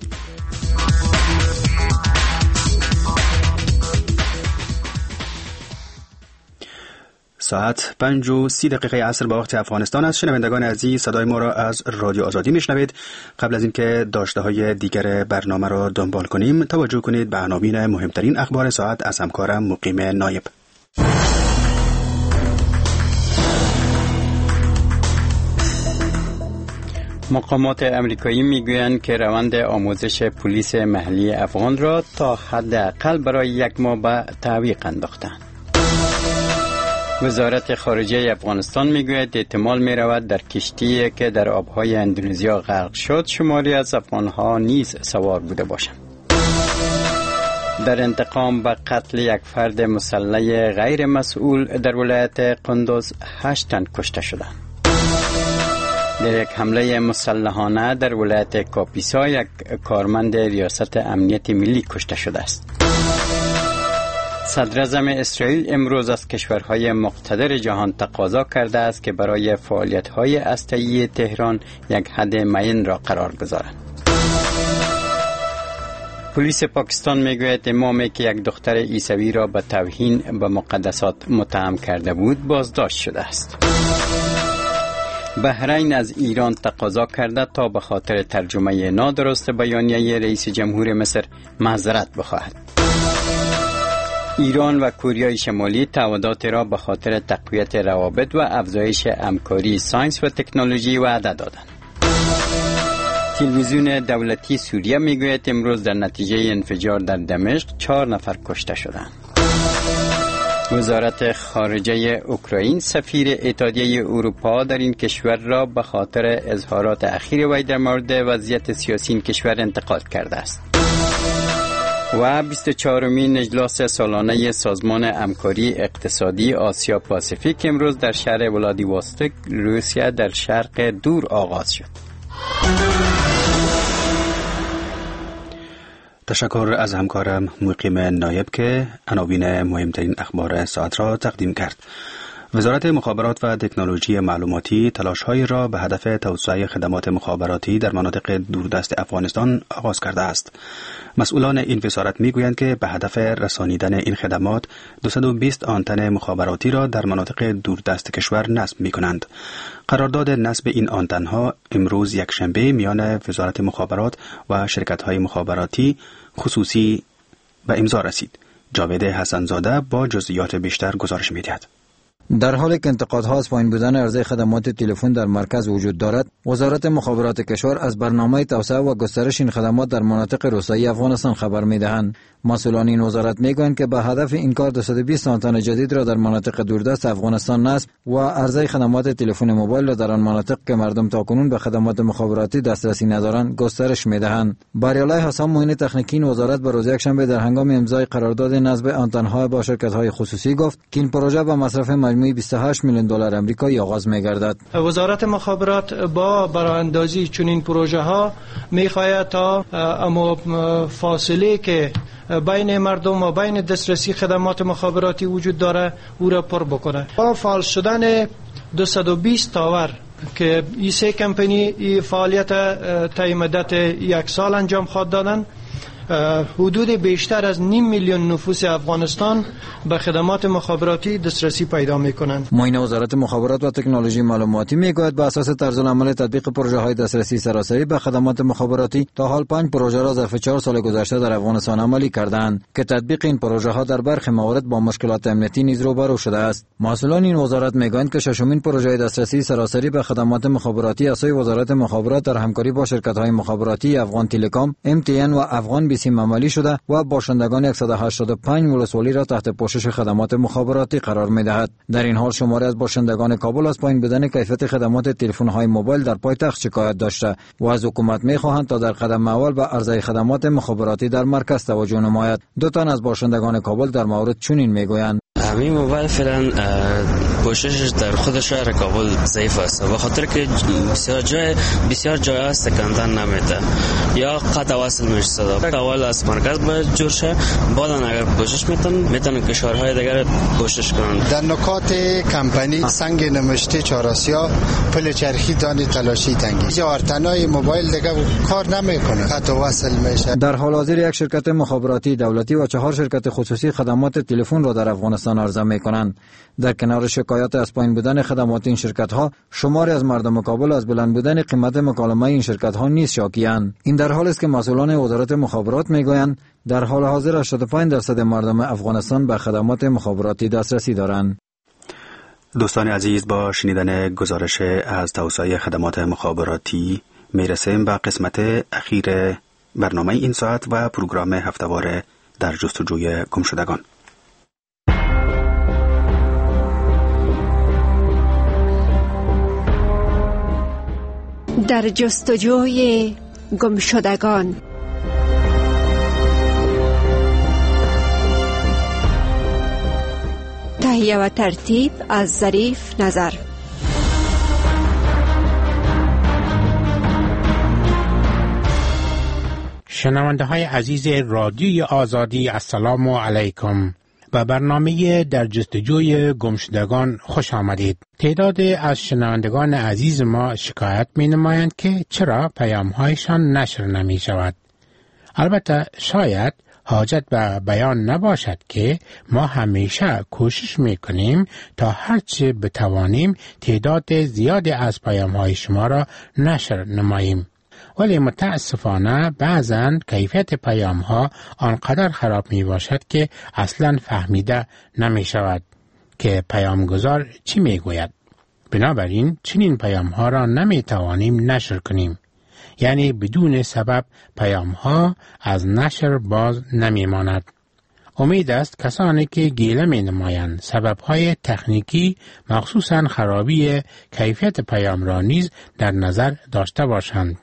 ساعت پنج و سی دقیقه عصر به وقت افغانستان است. شنوندگان عزیز صدای ما را از رادیو آزادی میشنوید. قبل از اینکه داشته های دیگر برنامه را دنبال کنیم توجه کنید به عناوین مهمترین اخبار ساعت از همکارم مقیم نایب. مقامات امریکایی میگویند که روند آموزش پلیس محلی افغان را تا حداقل برای یک ماه به تعویق انداختند. وزارت خارجه افغانستان میگوید احتمال می رود در کشتی که در آبهای اندونزیا غرق شد شماری از افغانها نیز سوار بوده باشند. در انتقام به قتل یک فرد مسلح غیر مسئول در ولایت قندوز هشت تن کشته شدند. در یک حمله مسلحانه در ولایت کاپیسا یک کارمند ریاست امنیت ملی کشته شده است. صدر اعظم اسرائیل امروز از کشورهای مقتدر جهان تقاضا کرده است که برای فعالیت‌های هسته‌ای تهران یک حد معین را قرار گذارند. پلیس پاکستان میگوید امامی که یک دختر عیسوی را به توهین به مقدسات متهم کرده بود بازداشت شده است. بحرین از ایران تقاضا کرده تا به خاطر ترجمه نادرست بیانیه رئیس جمهور مصر معذرت بخواهد. ایران و کره شمالی تعهدات را به خاطر تقویت روابط و افزایش همکاری ساینس و تکنولوژی وعده دادند. تلویزیون دولتی سوریه میگوید امروز در نتیجه انفجار در دمشق چهار نفر کشته شدند. وزارت خارجه اوکراین سفیر اتحادیه اروپا در این کشور را به خاطر اظهارات اخیر وی در مورد وضعیت سیاسی این کشور انتقاد کرده است. و بیست و چهارمین اجلاس سالانه سازمان همکاری اقتصادی آسیا پاسیفیک امروز در شهر ولادیواستوک روسیه در شرق دور آغاز شد. تشکر از همکارم مقیم نایب که عناوین مهمترین اخبار ساعت را تقدیم کرد. وزارت مخابرات و تکنولوژی معلوماتی تلاش‌هایی را به هدف توسعه خدمات مخابراتی در مناطق دوردست افغانستان آغاز کرده است. مسئولان این وزارت می‌گویند که به هدف رسانیدن این خدمات دویست و بیست آنتن مخابراتی را در مناطق دوردست کشور نصب می‌کنند. قرارداد نصب این آنتن‌ها امروز یکشنبه میان وزارت مخابرات و شرکت‌های مخابراتی خصوصی به امضا رسید. جاوید حسن‌زاده با جزئیات بیشتر گزارش می‌دهد. در حالی که انتقادها از پایین بودن عرضه خدمات تلفن در مرکز وجود دارد، وزارت مخابرات کشور از برنامه توسعه و گسترش این خدمات در مناطق روستایی افغانستان خبر می‌دهند. مسئولان این وزارت می‌گویند که به هدف این کار دویست و بیست آنتن جدید را در مناطق دوردست افغانستان نصب و عرضه خدمات تلفن موبایل را در آن مناطق که مردم تاکنون به خدمات مخابراتی دسترسی ندارند گسترش می‌دهند. بریالای حسام معین تکنیکی این وزارت به روز یکشنبه در هنگام امضای قرارداد نصب آنتن‌ها با شرکت‌های خصوصی گفت که این پروژه به مصرف مجموعی بیست و هشت میلیون دلار آمریکایی آغاز می‌گردد. وزارت مخابرات با براندازی چنین پروژه ها می‌خواهد تا اما فاصله که بین مردم و بین دسترسی خدمات مخابراتی وجود داره او را پر بکنه. با فعال شدن دویست و بیست تاور که این سه کمپانی این فعالیت طی مدت یک سال انجام خواهد دادن، حدود بیشتر از نیم میلیون نفوس افغانستان به خدمات مخابراتی دسترسی پیدا میکنند. معین وزارت مخابرات و تکنولوژی معلوماتی میگوید به اساس طرز العمل تطبیق پروژه های دسترسی سراسری به خدمات مخابراتی تا حال پنج پروژه را ظرف چهار سال گذشته در افغانستان عملی کردند که تطبیق این پروژه ها در برخی موارد با مشکلات امنیتی نیز روبرو شده است. مسئولان این وزارت میگویند که ششمین پروژه دسترسی سراسری به خدمات مخابراتی از سوی وزارت مخابرات در همکاری با شرکت های مخابراتی افغان تلکام، ام تی ان و افغان به سیم عملی شده و باشندگان صد و هشتاد و پنج ولسوالی را تحت پوشش خدمات مخابراتی قرار می‌دهد. در این حال شماری از باشندگان کابل از پایین بودن کیفیت خدمات تلفن‌های موبایل در پایتخت شکایت داشته و از حکومت می‌خواهند تا در قدم اول به عرضه خدمات مخابراتی در مرکز توجه نماید. دو تن از باشندگان کابل در مورد چنین میگویند: همین موبایل فعلا پوششش در خود شهر کابل ضعیف است و خاطر که بسیار جای بسیار جای است کندن نمیده یا قطع وصل میشه. صدا اول از مرکز باید جور شه، بعدن اگر پوشش میتون میتونن کشورهای دیگر پوشش کنن. در نکات کمپانی سنگ نمشته چهارآسیا، پل چرخی دان تلاشی تنگی، جارتنای موبایل دیگه کار نمیکنه، قطع وصل میشه. در حال حاضر یک شرکت مخابراتی دولتی و چهار شرکت خصوصی خدمات تلفن را در افغانستان عرضه میکنند. در کنار شکایات از پایین بودن خدمات این شرکت ها، شماری از مردم کابل از بلند بودن قیمت مکالمه این شرکت ها نیز شاکی‌اند. این در حالی است که مسئولان وزارت مخابرات میگویند در حال حاضر هشتاد و پنج درصد مردم افغانستان به خدمات مخابراتی دسترسی دارند. دوستان عزیز، با شنیدن گزارش از توسعه خدمات مخابراتی میرسیم به قسمت اخیر برنامه این ساعت و پروگرام هفته‌وار در جستجوی گمشدگان. در جستجوی گمشدگان. تهیه و ترتیب از ظریف نظر. شنونده های عزیز رادیوی آزادی، السلام علیکم. به برنامه در جستجوی گمشدگان خوش آمدید. تعداد از شنوندگان عزیز ما شکایت می نمایند که چرا پیام هایشان نشر نمی شود. البته شاید حاجت به بیان نباشد که ما همیشه کوشش می کنیم تا هرچه بتوانیم تعداد زیادی از پیام های شما را نشر نماییم. ولی متاسفانه بعضاً کیفیت پیام ها آنقدر خراب می باشد که اصلاً فهمیده نمی شود که پیامگذار چی می گوید. بنابراین چنین پیام ها را نمی توانیم نشر کنیم. یعنی بدون سبب پیام ها از نشر باز نمی ماند. امید است کسانی که گیله می نمایند سبب های تکنیکی مخصوصاً خرابی کیفیت پیام را نیز در نظر داشته باشند.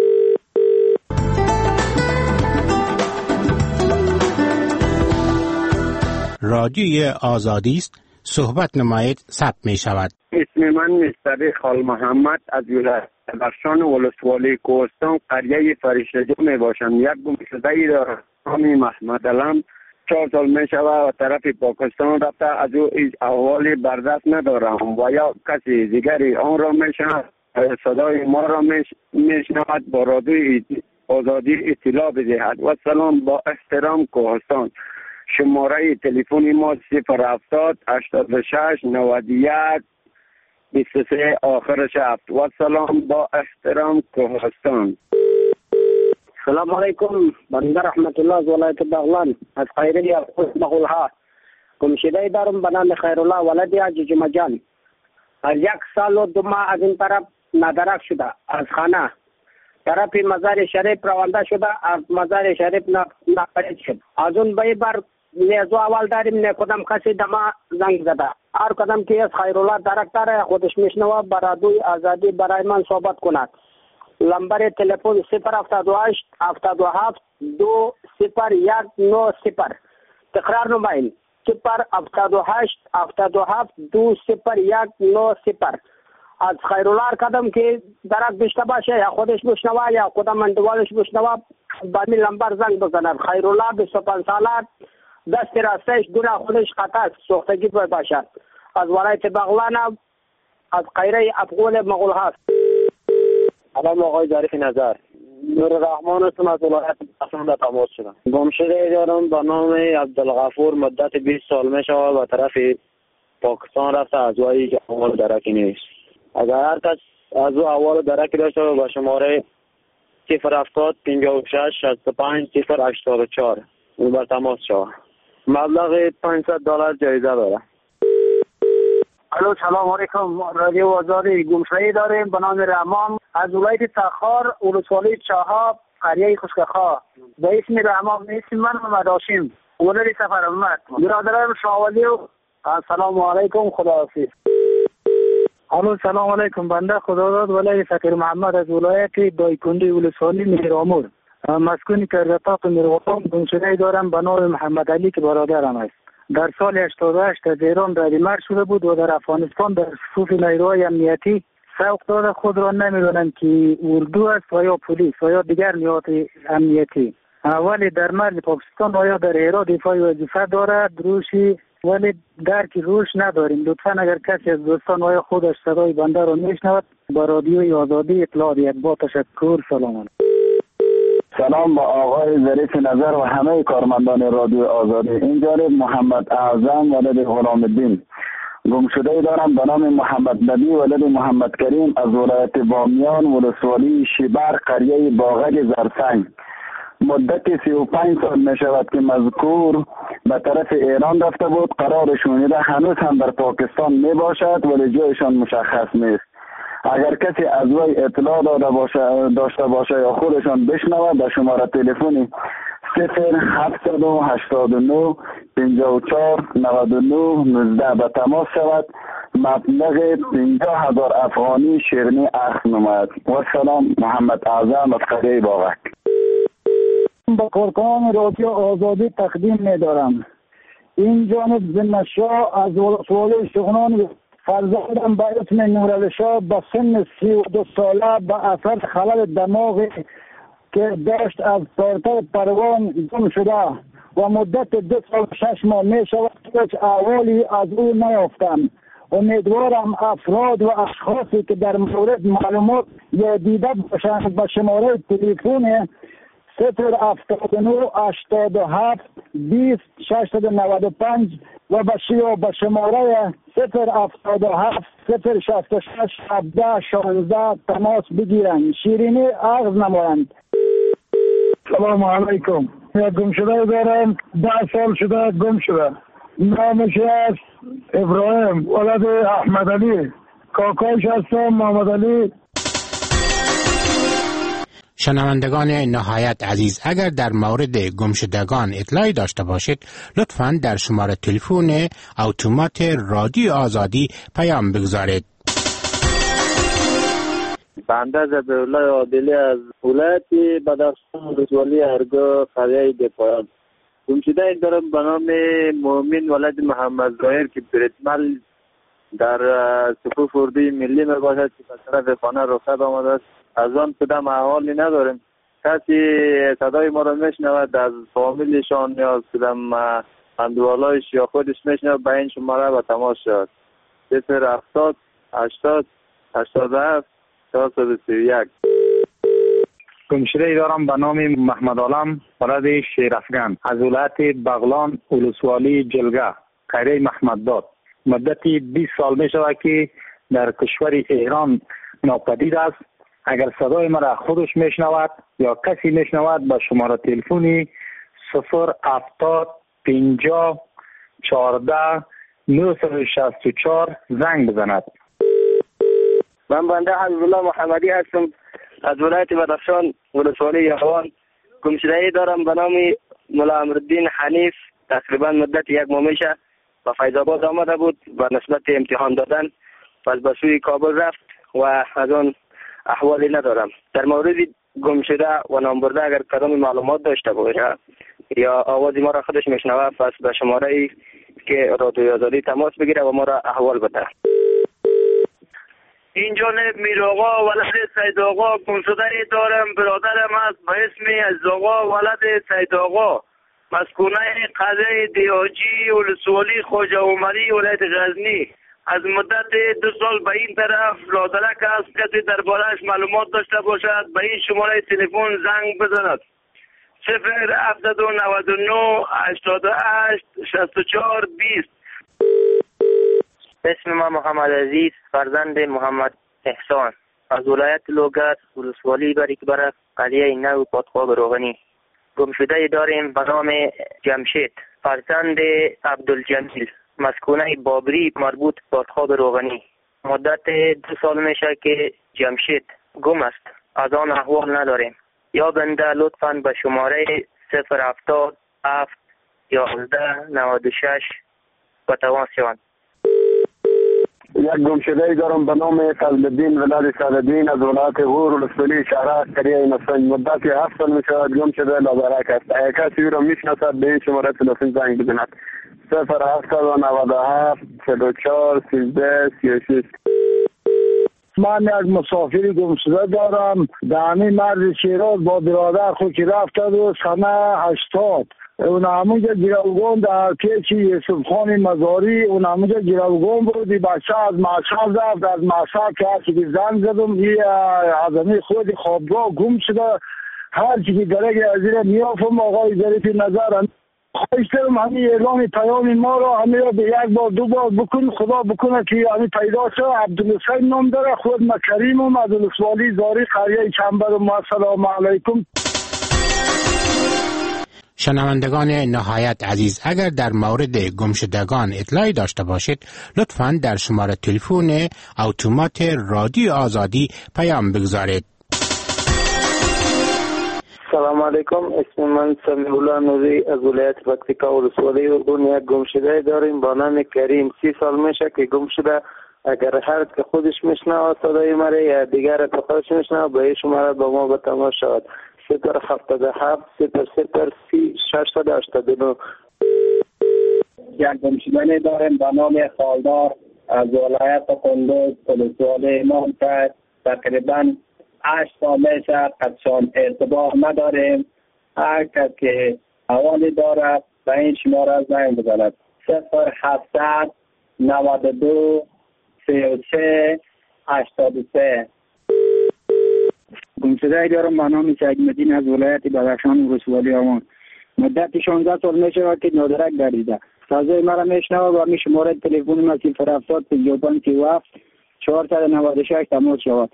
رادیوی آزادی است، صحبت نمایید، ثبت می شود. اسم من مستر خال محمد از ولایت بدخشان ولسوالی کوهستان قریه فرشته‌جو می باشم. یک گمشده‌ای دارم نام محمد علم، چهار سال می شود و طرف پاکستان رفته. از او هیچ احوال بردست ندارم و یا کسی دیگری آن را می شنود، صدای ما را می شنود، با رادیوی آزادی اطلاع بدهد. و سلام، با احترام کوهستان. شماره تلفن ما صفر هفتاد هشتاد و شش نود و یک بیست و سه آخرش هفت. و سلام، با احترام کوهستان. سلام علیکم. بنده رحمت الله از ولایت بغلان از خیریه بغلها. گمشده دارم به نام خیرالله ولد عجیج مجان. از یک سال و دو ماه از این طرف ندرک شده. از خانه طرف مزار شریف روانده شده، از مزار شریف نپرید شد. از اون بای بر نیزو اول داریم، نه کدام کسی دما زنگ زده. هر کدام که از خیرالله درک داره خودش میشنوه برادوی آزادی برای من صحبت کند. لمبر تلفن صفر هفتاد و هشت هفتاد و هفت دو صفر یک نه صفر. تکرار نماییم، صفر هفتاد و هشت هفتاد و هفت دو صفر یک نه صفر. از خیرالله کدام که درک داشته باشه یا خودش بشنوه یا کدام اندوالش بشنوه با می لمبر زنگ بزند. خیرالله بیست و پنج ساله، دست راستش گناه خودش خطا است، سوختگی باشد. از ولایت بغلان از قیره افغول مغول هست. سلام آقای ظریف نظر، نور رحمان هستم از ولایت بغلان را تماس شدم. گمشده دارم به نام عبدالغفور، مدت بیست سال می شود و طرف پاکستان رفته. از وای اول درکی نیست. اگر هر کس از او اول درکی داشته با شماره صفر هفتاد پنجاه و شش شصت و پنج صفر هشتاد و چهار اون بر تماس شود. مبلغ پانصد دلار جایزه داره. الو سلام علیکم. رادیو آزادی گمشده‌ای داریم به نام رحمان از ولایت تخار ولسوالی چهاب قریه خسکخا به اسم رحمان، اسم من محمد هاشم ولد سفر امت. برادران شاولی و السلام علیکم، خداحافظ. الو سلام علیکم، بنده خداداد ولای فقیر محمد از ولایت دایکنډي ولسوالی میرامور، مسکون کرگتاق میرغلام. گمشده دارم به نام محمد علی که برادرم است. در سال هشتاد و هشت از ایران رهنمود شده بود و در افغانستان در صفوف نیروهای امنیتی سوق داده. خود را نمیدونم که اردو است و یا پلیس و یا دیگر نیروهای امنیتی. ولی در مرز پاکستان و یا در هرات دفاعی وظیفه دارد روشی، ولی درک روش نداریم. لطفا اگر کسی از دوستان و یا خودش صدای بنده را میشنود با رادیوی آزادی اطلاع دهید. با تشکر. سلام علیکم. سلام با آقای ظریف نظر و همه کارمندان رادیو آزادی. این جانب محمد اعظم ولد غلام الدین. گمشده دارم به نام محمد نبی ولد محمد کریم از ولایت بامیان ولسوالی شیبر قریه باغک زرسنگ. مدت سی و پنج سال می شود که مذکور به طرف ایران رفته بود. قرار شونیده هنوز هم در پاکستان می باشد ولی جایشان مشخص نیست. اگر کسی از وی اطلاع داده باشه داشته باشه یا خودشان بشنود به شماره تلفنی صفر هفتصد و هشتاد و نه پنجاه و چهار نود و نه نوزده به تماس شود. مبلغ پنجاه هزار افغانی شیرینی اخذ نماید. و سلام، محمد اعظم از قریه باغک. با کارکنان رادیو آزادی تقدیم می دارم. این جانب زنشاه از ولسوالی شغنان فرزندم به اسم نورعلی شاه به سن سی و دو ساله به اثر خلل دماغی که داشت از پارتای پروان گم شده و مدت دو سال شش ماه می شود هیچ احوالی از او نیافتم. امیدوارم افراد و اشخاصی که در مورد معلومات یا دیده باشند به شماره تلفن صفر هفتاد و نه هشتاد و هفت بیست ششصد و نود و پنج و به به شماره صفر هفتاد و هفت صفر شصت و شش هفده شانزده تماس بگیرند. شیرینی اخذ نمایند. سلام علیکم. یک گمشده دارم، ده سال شده گم شده. نامش است ابراهیم ولد احمد علی. کاکایش هستم محمد علی. شنوندگان نهایت عزیز، اگر در مورد گمشدگان اطلاعی داشته باشید لطفاً در شماره تلفن اتومات رادیو آزادی پیام بگذارید. بنده ذبیحالله عادلی از ولایت بدخشان ولسوالی هرگاه قریه دفاعیان. گمشده دارم به نام مؤمن ولد محمد ظاهر که بریتمل در صفوف اردوی ملی می باشد که به طرف خانه رخصت آمده است. از آن کدام احوالی نداریم. کسی صدای ما را میشنود از فامیلشان یا از کدام اندوالایش یا خودش میشنود به این شماره به تماس شود. صفر هفتاد هشتاد هشتاد و هفت چهارصد و سی و یک. گمشده دارم به نام محمد عالم ولد شیرافگان از ولایت بغلان ولسوالی جلگه قریه محمدداد. مدتی بیست سال می شود که در کشور ایران ناپدید است. اگر صدای مرا خودش میشنود یا کسی میشنود به شماره تلفنی صفر هفتاد پنجاه چهارده نهصد و شصت و چهار زنگ بزند. من بنده حبیبالله محمدی هستم از ولایت بدخشان ولسوالی یهوان. گمشده‌ای دارم به نام مولا امرالدین حنیف. تقریبا مدت یک ماه میشه به فیض آباد آمده بود و نسبت امتحان دادن پس به سوی کابل رفت و از آن احوالی ندارم. در مورد گم شده و نام برده اگر کدام معلومات داشته باشه یا آوازی ما را خودش میشنوه پس به شماره ای که رادیو آزادی تماس بگیره و ما را احوال بده. این جانب میر آقا ولد سید آقا گم شده ای دارم. برادرم است به اسم عزیز آقا ولد سید آقا، مسکونه قلعه دیاجی ولسوالی خواجه عمری ولایت غزنی. از مدت دو سال به این طرف لادلک است. کسی درباره‌اش معلومات داشته باشد به این شماره تلفن زنگ بزند. صفر هفتاد و نود و نه هشتاد و هشت شصت و چهار بیست. اسم ما محمد عزیز فرزند محمد احسان از ولایت لوگر ولسوالی بریکبر قریه نو پادخواه روغنی. گمشده داریم به نام جمشید فرزند عبدالجمیل، مسکونه بابری مربوط پادخواه روغنی. مدت دو سال میشه که جمشید گم است. از آن احوال نداریم. یا بنده لطفاً به شماره صفر هفتاد هفت یازده نود و شش با تماس شوند. یک گمشده دارم به نام فضل‌الدین ولد سعدالدین از ولایت غور ولسوالی شهرک قریه مسنج. مدت هفت سال می شود گمشده لابرک است. اگر کسی او را میشناسد به این شماره تلفن زنگ بزند. صفر هفتاد و نود و هفت چهل و چهار سیزده سی و شش. من یک مسافری گمشده دارم. دانی مرد شیراز با برادر خود که رفته و سنه هشتاد اون همونجا گیروگان در پیچ یوسف خان مزاری اون همونجا گیروگان بودی. بچه از مشهد رفت. از مشهد که هرچی که زنگ زدم این از خود خوابگاه گم شده. هرچی که درگه از این میافم آقای ظریف نظر خواهش دارم همین اعلام پیام ما را همین را به یک بار دو بار بکن. خدا بکنه که همین پیدا شد. عبدالحسین نام داره. خود ما کریمم از ولسوالی زاری قریه چنبرم. السلام علیکم. شنوندگان نهایت عزیز، اگر در مورد گمشدگان اطلاعی داشته باشید لطفاً در شماره تلفن اتومات رادیو آزادی پیام بگذارید. سلام علیکم، اسم من سمیع الله نوری از ولایت پکتیکا ولسوالی اردن. یک گمشده داریم با نام کریم. سی سال میشه که گم شده. اگر هر که خودش میشنه صدای مره یا دیگر پخوش میشنه به این شماره با ما به تماس شود. صفر هفتاد و هفت صفر صفر سی ششصد و هشتاد و نه. یک گمشدگی داریم به نام خالدار از ولایت قندوز ولسوالی امام که تقریبا هشت سال میشه قدشان ارتباط نداریم. هر کس که حوالی دارد به این شماره زنگ بزند. صفر هفتصد نود و دو سی و سه هشتاد و سه. گمشده دارم به نام سیدالدین از ولایت بدخشان ولسوالی آمون. مدت شانزده سال میشه که نادرک گردیده. صدای مرا میشنوه و می شماره تلفن ما صفر هفتاد پنجاه و پنج سی و هفت چهارصد و نود و شش تماس شود.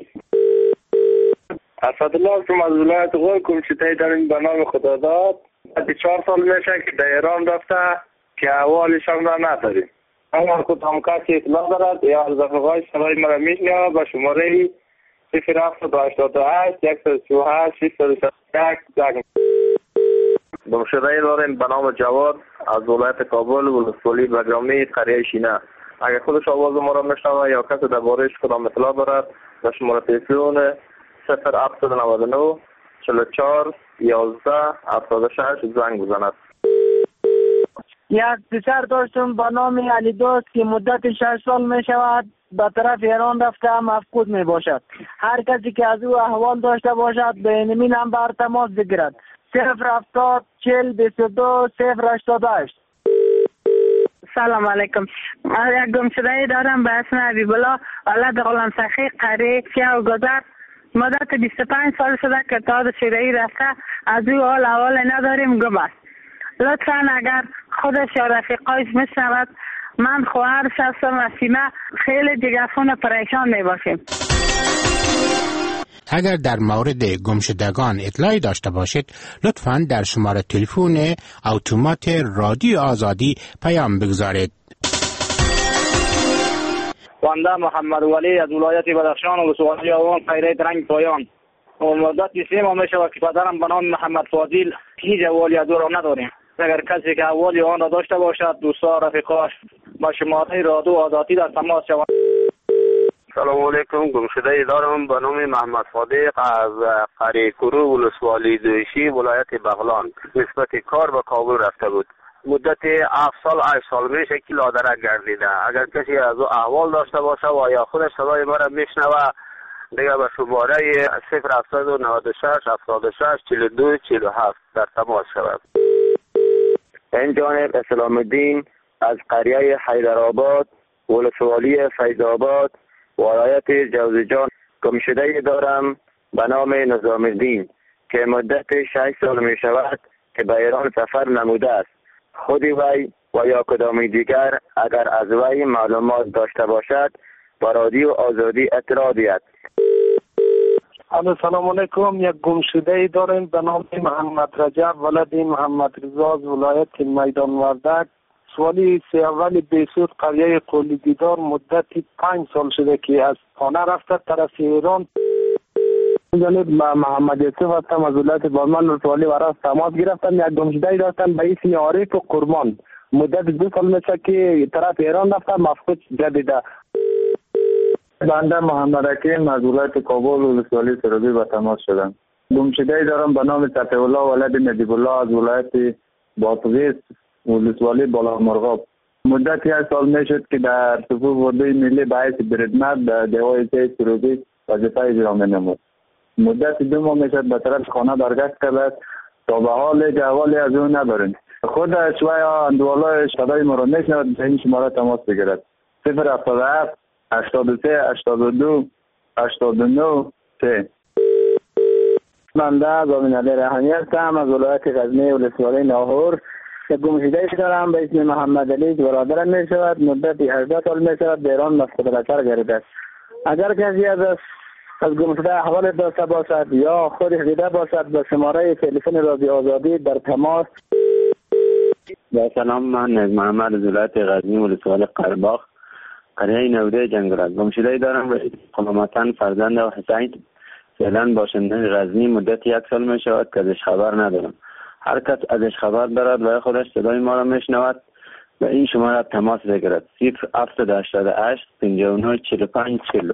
اسدالله هستم از ولایت غور. گمشده داریم به نام خداداد. بعد چهار سال میشه که در ایران رفته که احوالش هم را نداریم. اما کدام کسی اطلاع دارد یا از رفقای صدای مرا میشنوه به شماره صفر هفتاد و هشتاد و هشت صد و سی و هشت ششصد و شصت و یک زنگ. گمشده داریم به نام جواد از ولایت کابل ولسوالی بگرامی قریه شینه. اگر خودش آواز ما را میشنوه یا کسی درباره‌اش کدام اطلاع دارد به شماره تلفن صفر هفتاد و نود و نه چهل و چهار یازده هفتاد و شش زنگ بزند. یک پسر داشتم به نام علی دوست که مدت شش سال می شود به طرف ایران رفته مفقود می باشد. هر کسی که از او احوال داشته باشد به این نمبر تماس بگیرد. صفر هفتاد چهل بیست و دو صفر هشتاد و هشت. سلام علیکم. من یک گمشده دارم به اسم حبیب الله ولد غلام سخی قریه سیاه گذر. مدت بیست و پنج سال شده که تا شیرایی رفته. از او حال احوال نداریم، گم است. لطفا اگر خودش یا رفیقایش میشنود من خواهرش هستم و سیمه خیلی دیگرفون پریشان می باشیم. اگر در مورد گمشدگان اطلاعی داشته باشید لطفاً در شماره تلفن اتومات رادیو آزادی پیام بگذارید. بنده محمد ولی از ولایت بدخشان ولسوالی آمون قریه رنگ پایان. مدت سه ماه میشه که پدرم به نام محمد فاضل هیچ احوالی از او را نداریم. اگر کسی که احوالی آن را داشته باشد دوستا رفیقاش با شماره رادیو آزادی در تماس شوند. سلام علیکم. گمشده دارم به نام محمد صادق از قریه کرو ولسوالی دویشی ولایت بغلان. نسبت کار به کابل رفته بود. مدت هفت سال هشت سال میشه که لادرک گردیده. اگر کسی از او احوال داشته باشه و یا خودش صدای مرا میشنوه دیگه به شماره صفر هفتاد و نود و شش هفتاد و شش چهل و دو چهل و هفت در تماس شود. این جانب اسلام الدین از قریه حیدرآباد ولسوالی فیض‌آباد ولایت جوزجان. گمشده دارم به نام نظام الدین که مدت شش سال می شود که به ایران سفر نموده است. خودی وی و یا کدامی دیگر اگر از وی معلومات داشته باشد با رادیو آزادی اطلاع دهد. سلام علیکم. یک گمشده داریم به نام محمد رجب ولد محمد رضا از ولایت میدان وردک سوالی سیاولی بیسود قریه قلی دیدار. مدتی پنج سال شده که از خانه رفته طرف ایران. جانب محمد یوسف هستم از ولایت بغلان ولسوالی وراس تماس گرفتم. یک گمشده‌ای داشتن به اسم عارف قربان، مدت دو سال میشه که طرف ایران رفته، مفقود جدیده. بنده محمد حکیم از ولایت کابل ولسوالی سروبی به تماس شدم. گمشده‌ای دارم به نام صفی الله ولد ندیب الله از ولایت بادغیس ولسوالی بالامرغاب. مدت یک سال میشد که در صفوف اردوی ملی به حیث بردمت در دیوای سه سروبی وظیفه اجرا می‌نمود. مدت دو ماه میشد به طرف خانه برگشت کرد تا به حال جوالی از اون نداریم. خود شوی اندوالای صدای ما را میشنود به این شماره تماس بگیرد. صفر هفتاد و هفت هشتاد و سه هشتاد و دو هشتاد و نه سه. بنده زامین علی رحمی هستم از ولایت غزنی ولسوالی ناهور. یک گمشده‌ای دارم به اسم محمد علی که برادرم می شود. مدت هجده سال می شود به ایران مفقود البصر گردیده است. اگر کسی از از گمشده احوال داشته باشد یا خودش دیده باشد به شماره تلفن رادیو آزادی در تماس. با سلام، من محمد از ولایت غزنی ولسوالی قره‌باغ قریه نوده جنگل گمشده‌ای دارم به قلمتن فرزند و حسین. فعلا باشنده غزنی مدت یک سال می شود که ازش خبر ندارم. هر کس ازش خبر دارد و خودش صدای ما را میشنود به این شماره تماس بگیرد. صفر هفتاد هشتاد و هشت پنجاه و نه چهل و پنج چهل.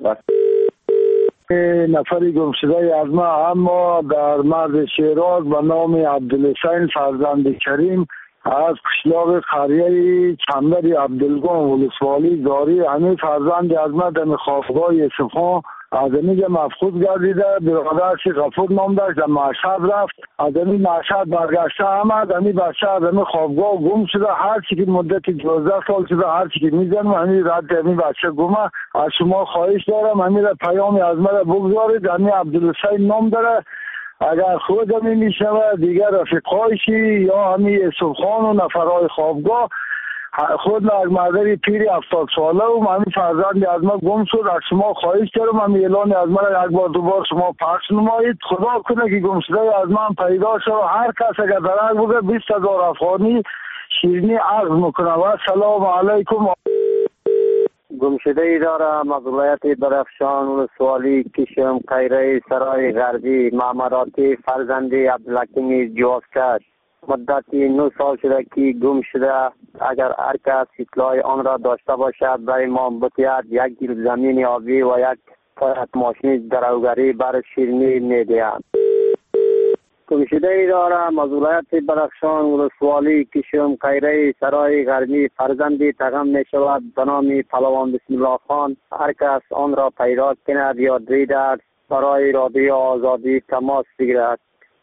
نفری گمشده از ما اما در مرز شیراز به نام عبدالحسین فرزند کریم از قشلاق قریه چنبر عبدالگون ولسوالی زاری همین فرزند از ما در خوابگاه یوسفخان از اینجا مفقود گردیده. برادرش غفور نام داشت در مشهد رفت، از این مشهد برگشته آمد. همین بچه از این خوابگاه گم شده. هر چی که مدت دوازده سال شده هر چی که میزنم همین رد همین بچه گمه. از شما خواهش دارم همین پیامی از من بگذارید. همین عبدالحسین نام داره. اگر خود همین میشنوه دیگر رفیقایشی یا همین یوسف خان و نفرهای خوابگاه خود یک مادری پیری هفتاد ساله و همین فرزندی از ما گم شد. از شما خواهش دارم همین اعلان از ما یک بار دو بار شما پخش نمایید. خدا کنه که گمشده از من پیدا شد. هر کس اگر درک بوده بیست هزار افغانی شیرینی عرض میکنه. و سلام علیکم. گمشده‌ای دارم از ولایت بدخشان ولسوالی کشم قیره سرای غربی معمراتی فرزندی عبدالحکیم جوازکش. مدتی نه سال شده که گم شده. اگر هر کس اطلاع آن را داشته باشد برای ما بتیاد یک گیل زمین آبی و یک تایت ماشینی دروگری بر شیرینی میدهد. گمشده‌ای دارم از ولایت بدخشان ولسوالی کشم قیره سرای غربی فرزندی تغم می شود به نام پهلوان بسم الله خان. هر کس آن را پیدا کند یا دیدد برای رادیو آزادی تماس بگیرد.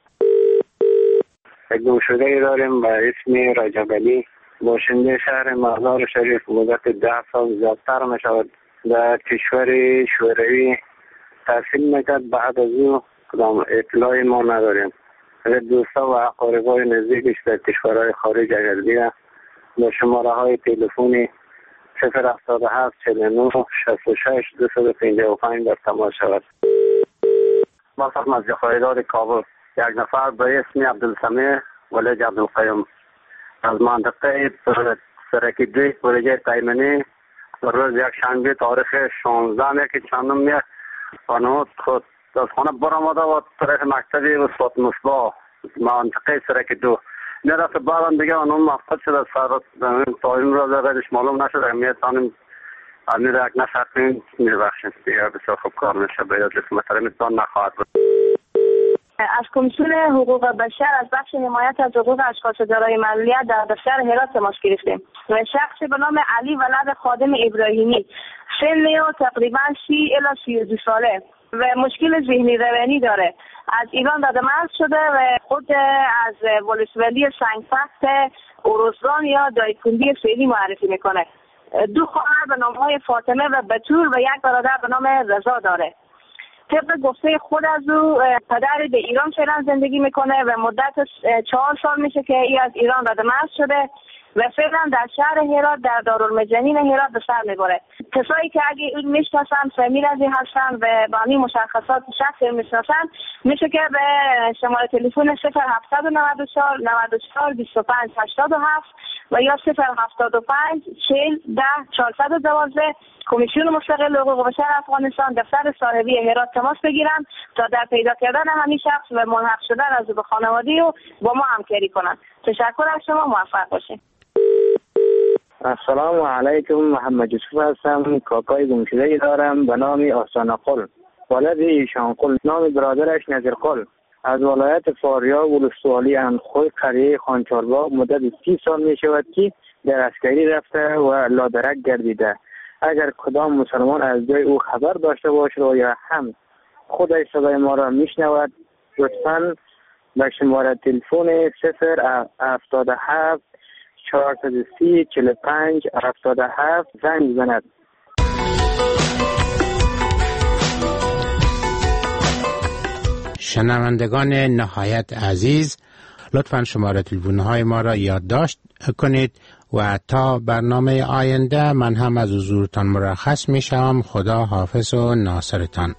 یک گمشده‌ای داریم به اسم رجب علی باشنده شهر مزار شریف. مدت ده سال زیادتر می شود در کشور شوروی تحصیل میکرد. بعد از او کدام اطلاعی ما نداریم. دوستا و اقاربای نزدیکش در کشورهای خارج اگر دیده با شماره های تلفنی صفر هفتاد و هفت چهل و نه شصت و شش دویست و پنجاه و پنج در تماس شود. ما فرم از جخایداد کابل. یک نفر به اسم عبدالسمیع ولد عبدالقیوم از منطقه سرکی دوی پروژه تایمنی روز یک شنبه تاریخ شانزده که چندم میه قانون خود از خانه برآمده و طرف مکتبی استاد مصباح منطقه سرکی دو نرفت. بعدم دیگه آنون مفقود شده. سر تایم را زدش معلوم نشده. میتانیم امیر یک نشد کنیم میبخشیم دیگه بسیار خوب کار میشه. باید محترم میتان نخواهد بود. از کمیسیون حقوق بشر از بخش حمایت از حقوق اشخاص دارای معلولیت در دفتر هرات تماس گرفتیم. شخصی به نام علی ولد خادم ابراهیمی سن او تقریبا سی الی سی و دو ساله و مشکل ذهنی روانی داره. از ایران داده مرد شده و خود از ولسوالی سنگفخت اروزگان یا دایکندی فعلی معرفی میکنه. دو خواهر به نامهای فاطمه و بتول و یک برادر به نام رضا داره. طبق گفته خود از او پدر به ایران فعلا زندگی میکنه و مدت چهار سال میشه که ای از ایران داده مرد شده و فعلا در شهر هرات در دارالمجانین هرات به سر میبره. کسایی که اگه این میشناسن فامیل از این هستن و با همین مشخصات شخصی میشناسن میشه که به شماره تلفن صفر هفتصد و نود و چهار نود و چهار بیست و پنج هشتاد و هفت و یا صفر هفتاد و پنج چهل ده چهارصد و دوازده کمیسیون مستقل حقوق بشر افغانستان دفتر صاحبی هرات تماس بگیرند تا در پیدا کردن همین شخص و ملحق شدن از به خانواده و با ما همکاری کنند. تشکر از شما، موفق باشید. السلام علیکم، محمد یوسف هستم. کاکای گمشده دارم به نام آسان قل، ولد ایشان قل، نام برادرش نظیر قل، از ولایت فاریاب ولسوالی اندخوی قریه خانچارباغ مدت سی سال می شود که در عسکری رفته و لادرک گردیده. اگر کدام مسلمان از جای او خبر داشته باشد و یا هم خودش صدای ما را میشنود، لطفاً به شماره تلفن صفر هفتاد و هفت چهارصد و سی چهل و پنج هفتاد و هفت زنگ زند. شنوندگان نهایت عزیز، لطفاً شماره تلفن‌های ما را یادداشت کنید و تا برنامه آینده من هم از حضورتان مرخص می شوم. خدا حافظ و ناصرتان.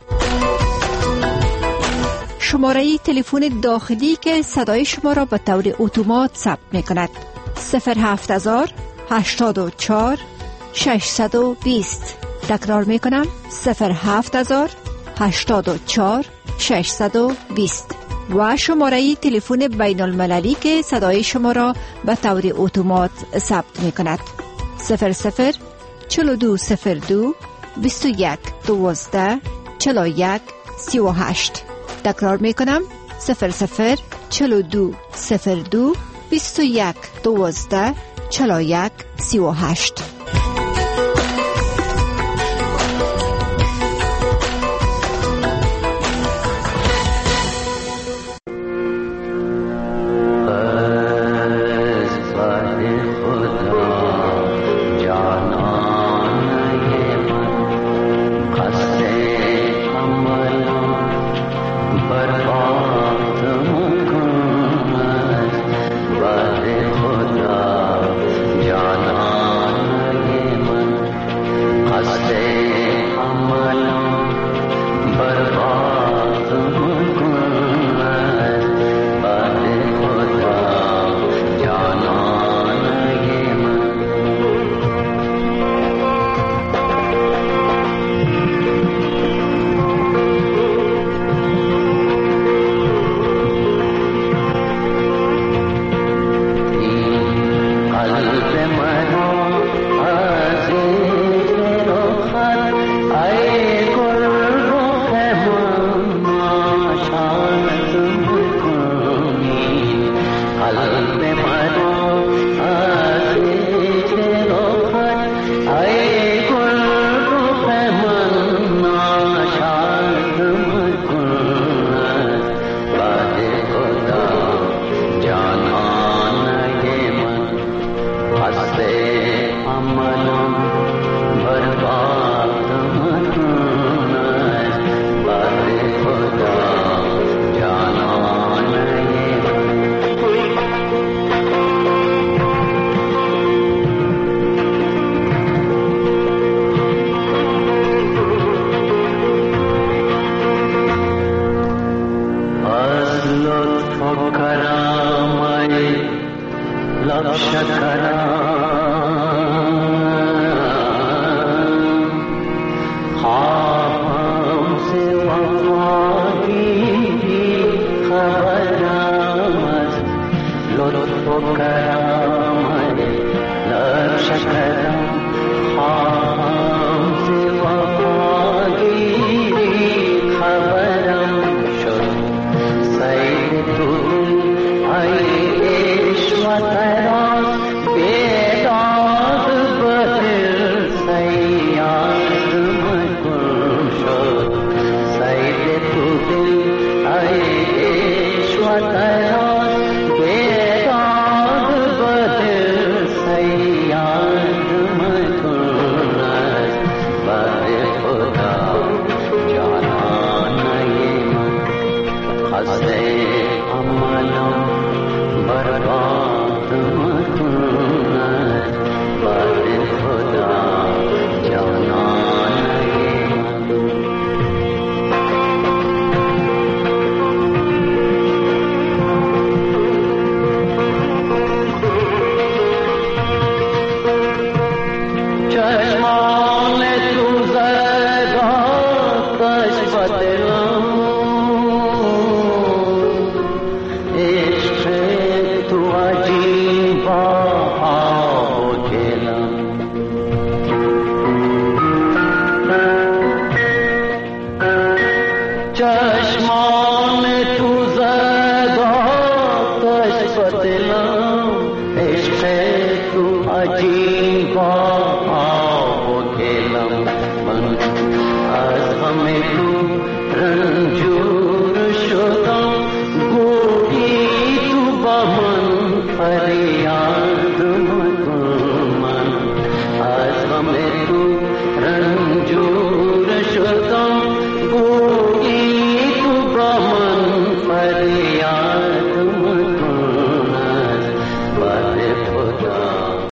شماره تلفن داخلی که صدای شما را به طور اتومات ثبت می کند صفر هفت هزار هشتاد و چهار ششصد و بیست. تکرار می کنم صفر هفت هزار هشتاد و چهار ششصد و بیست و شماره تلفن بین المللی که صدای شما را به طور اتومات ثبت می کند صفر صفر چهل و دو صفر دو بیست و یک دوازده چهل و یک سی و هشت. تکرار می کنم صفر صفر چهل و دو صفر دو بیست و یک دوازده چهل و یک سی و هشت. چشمان تو زداتش بدلم عشق تو عجیب آب و گلم چشمان تو زداتش بدلم عشق تو عجیب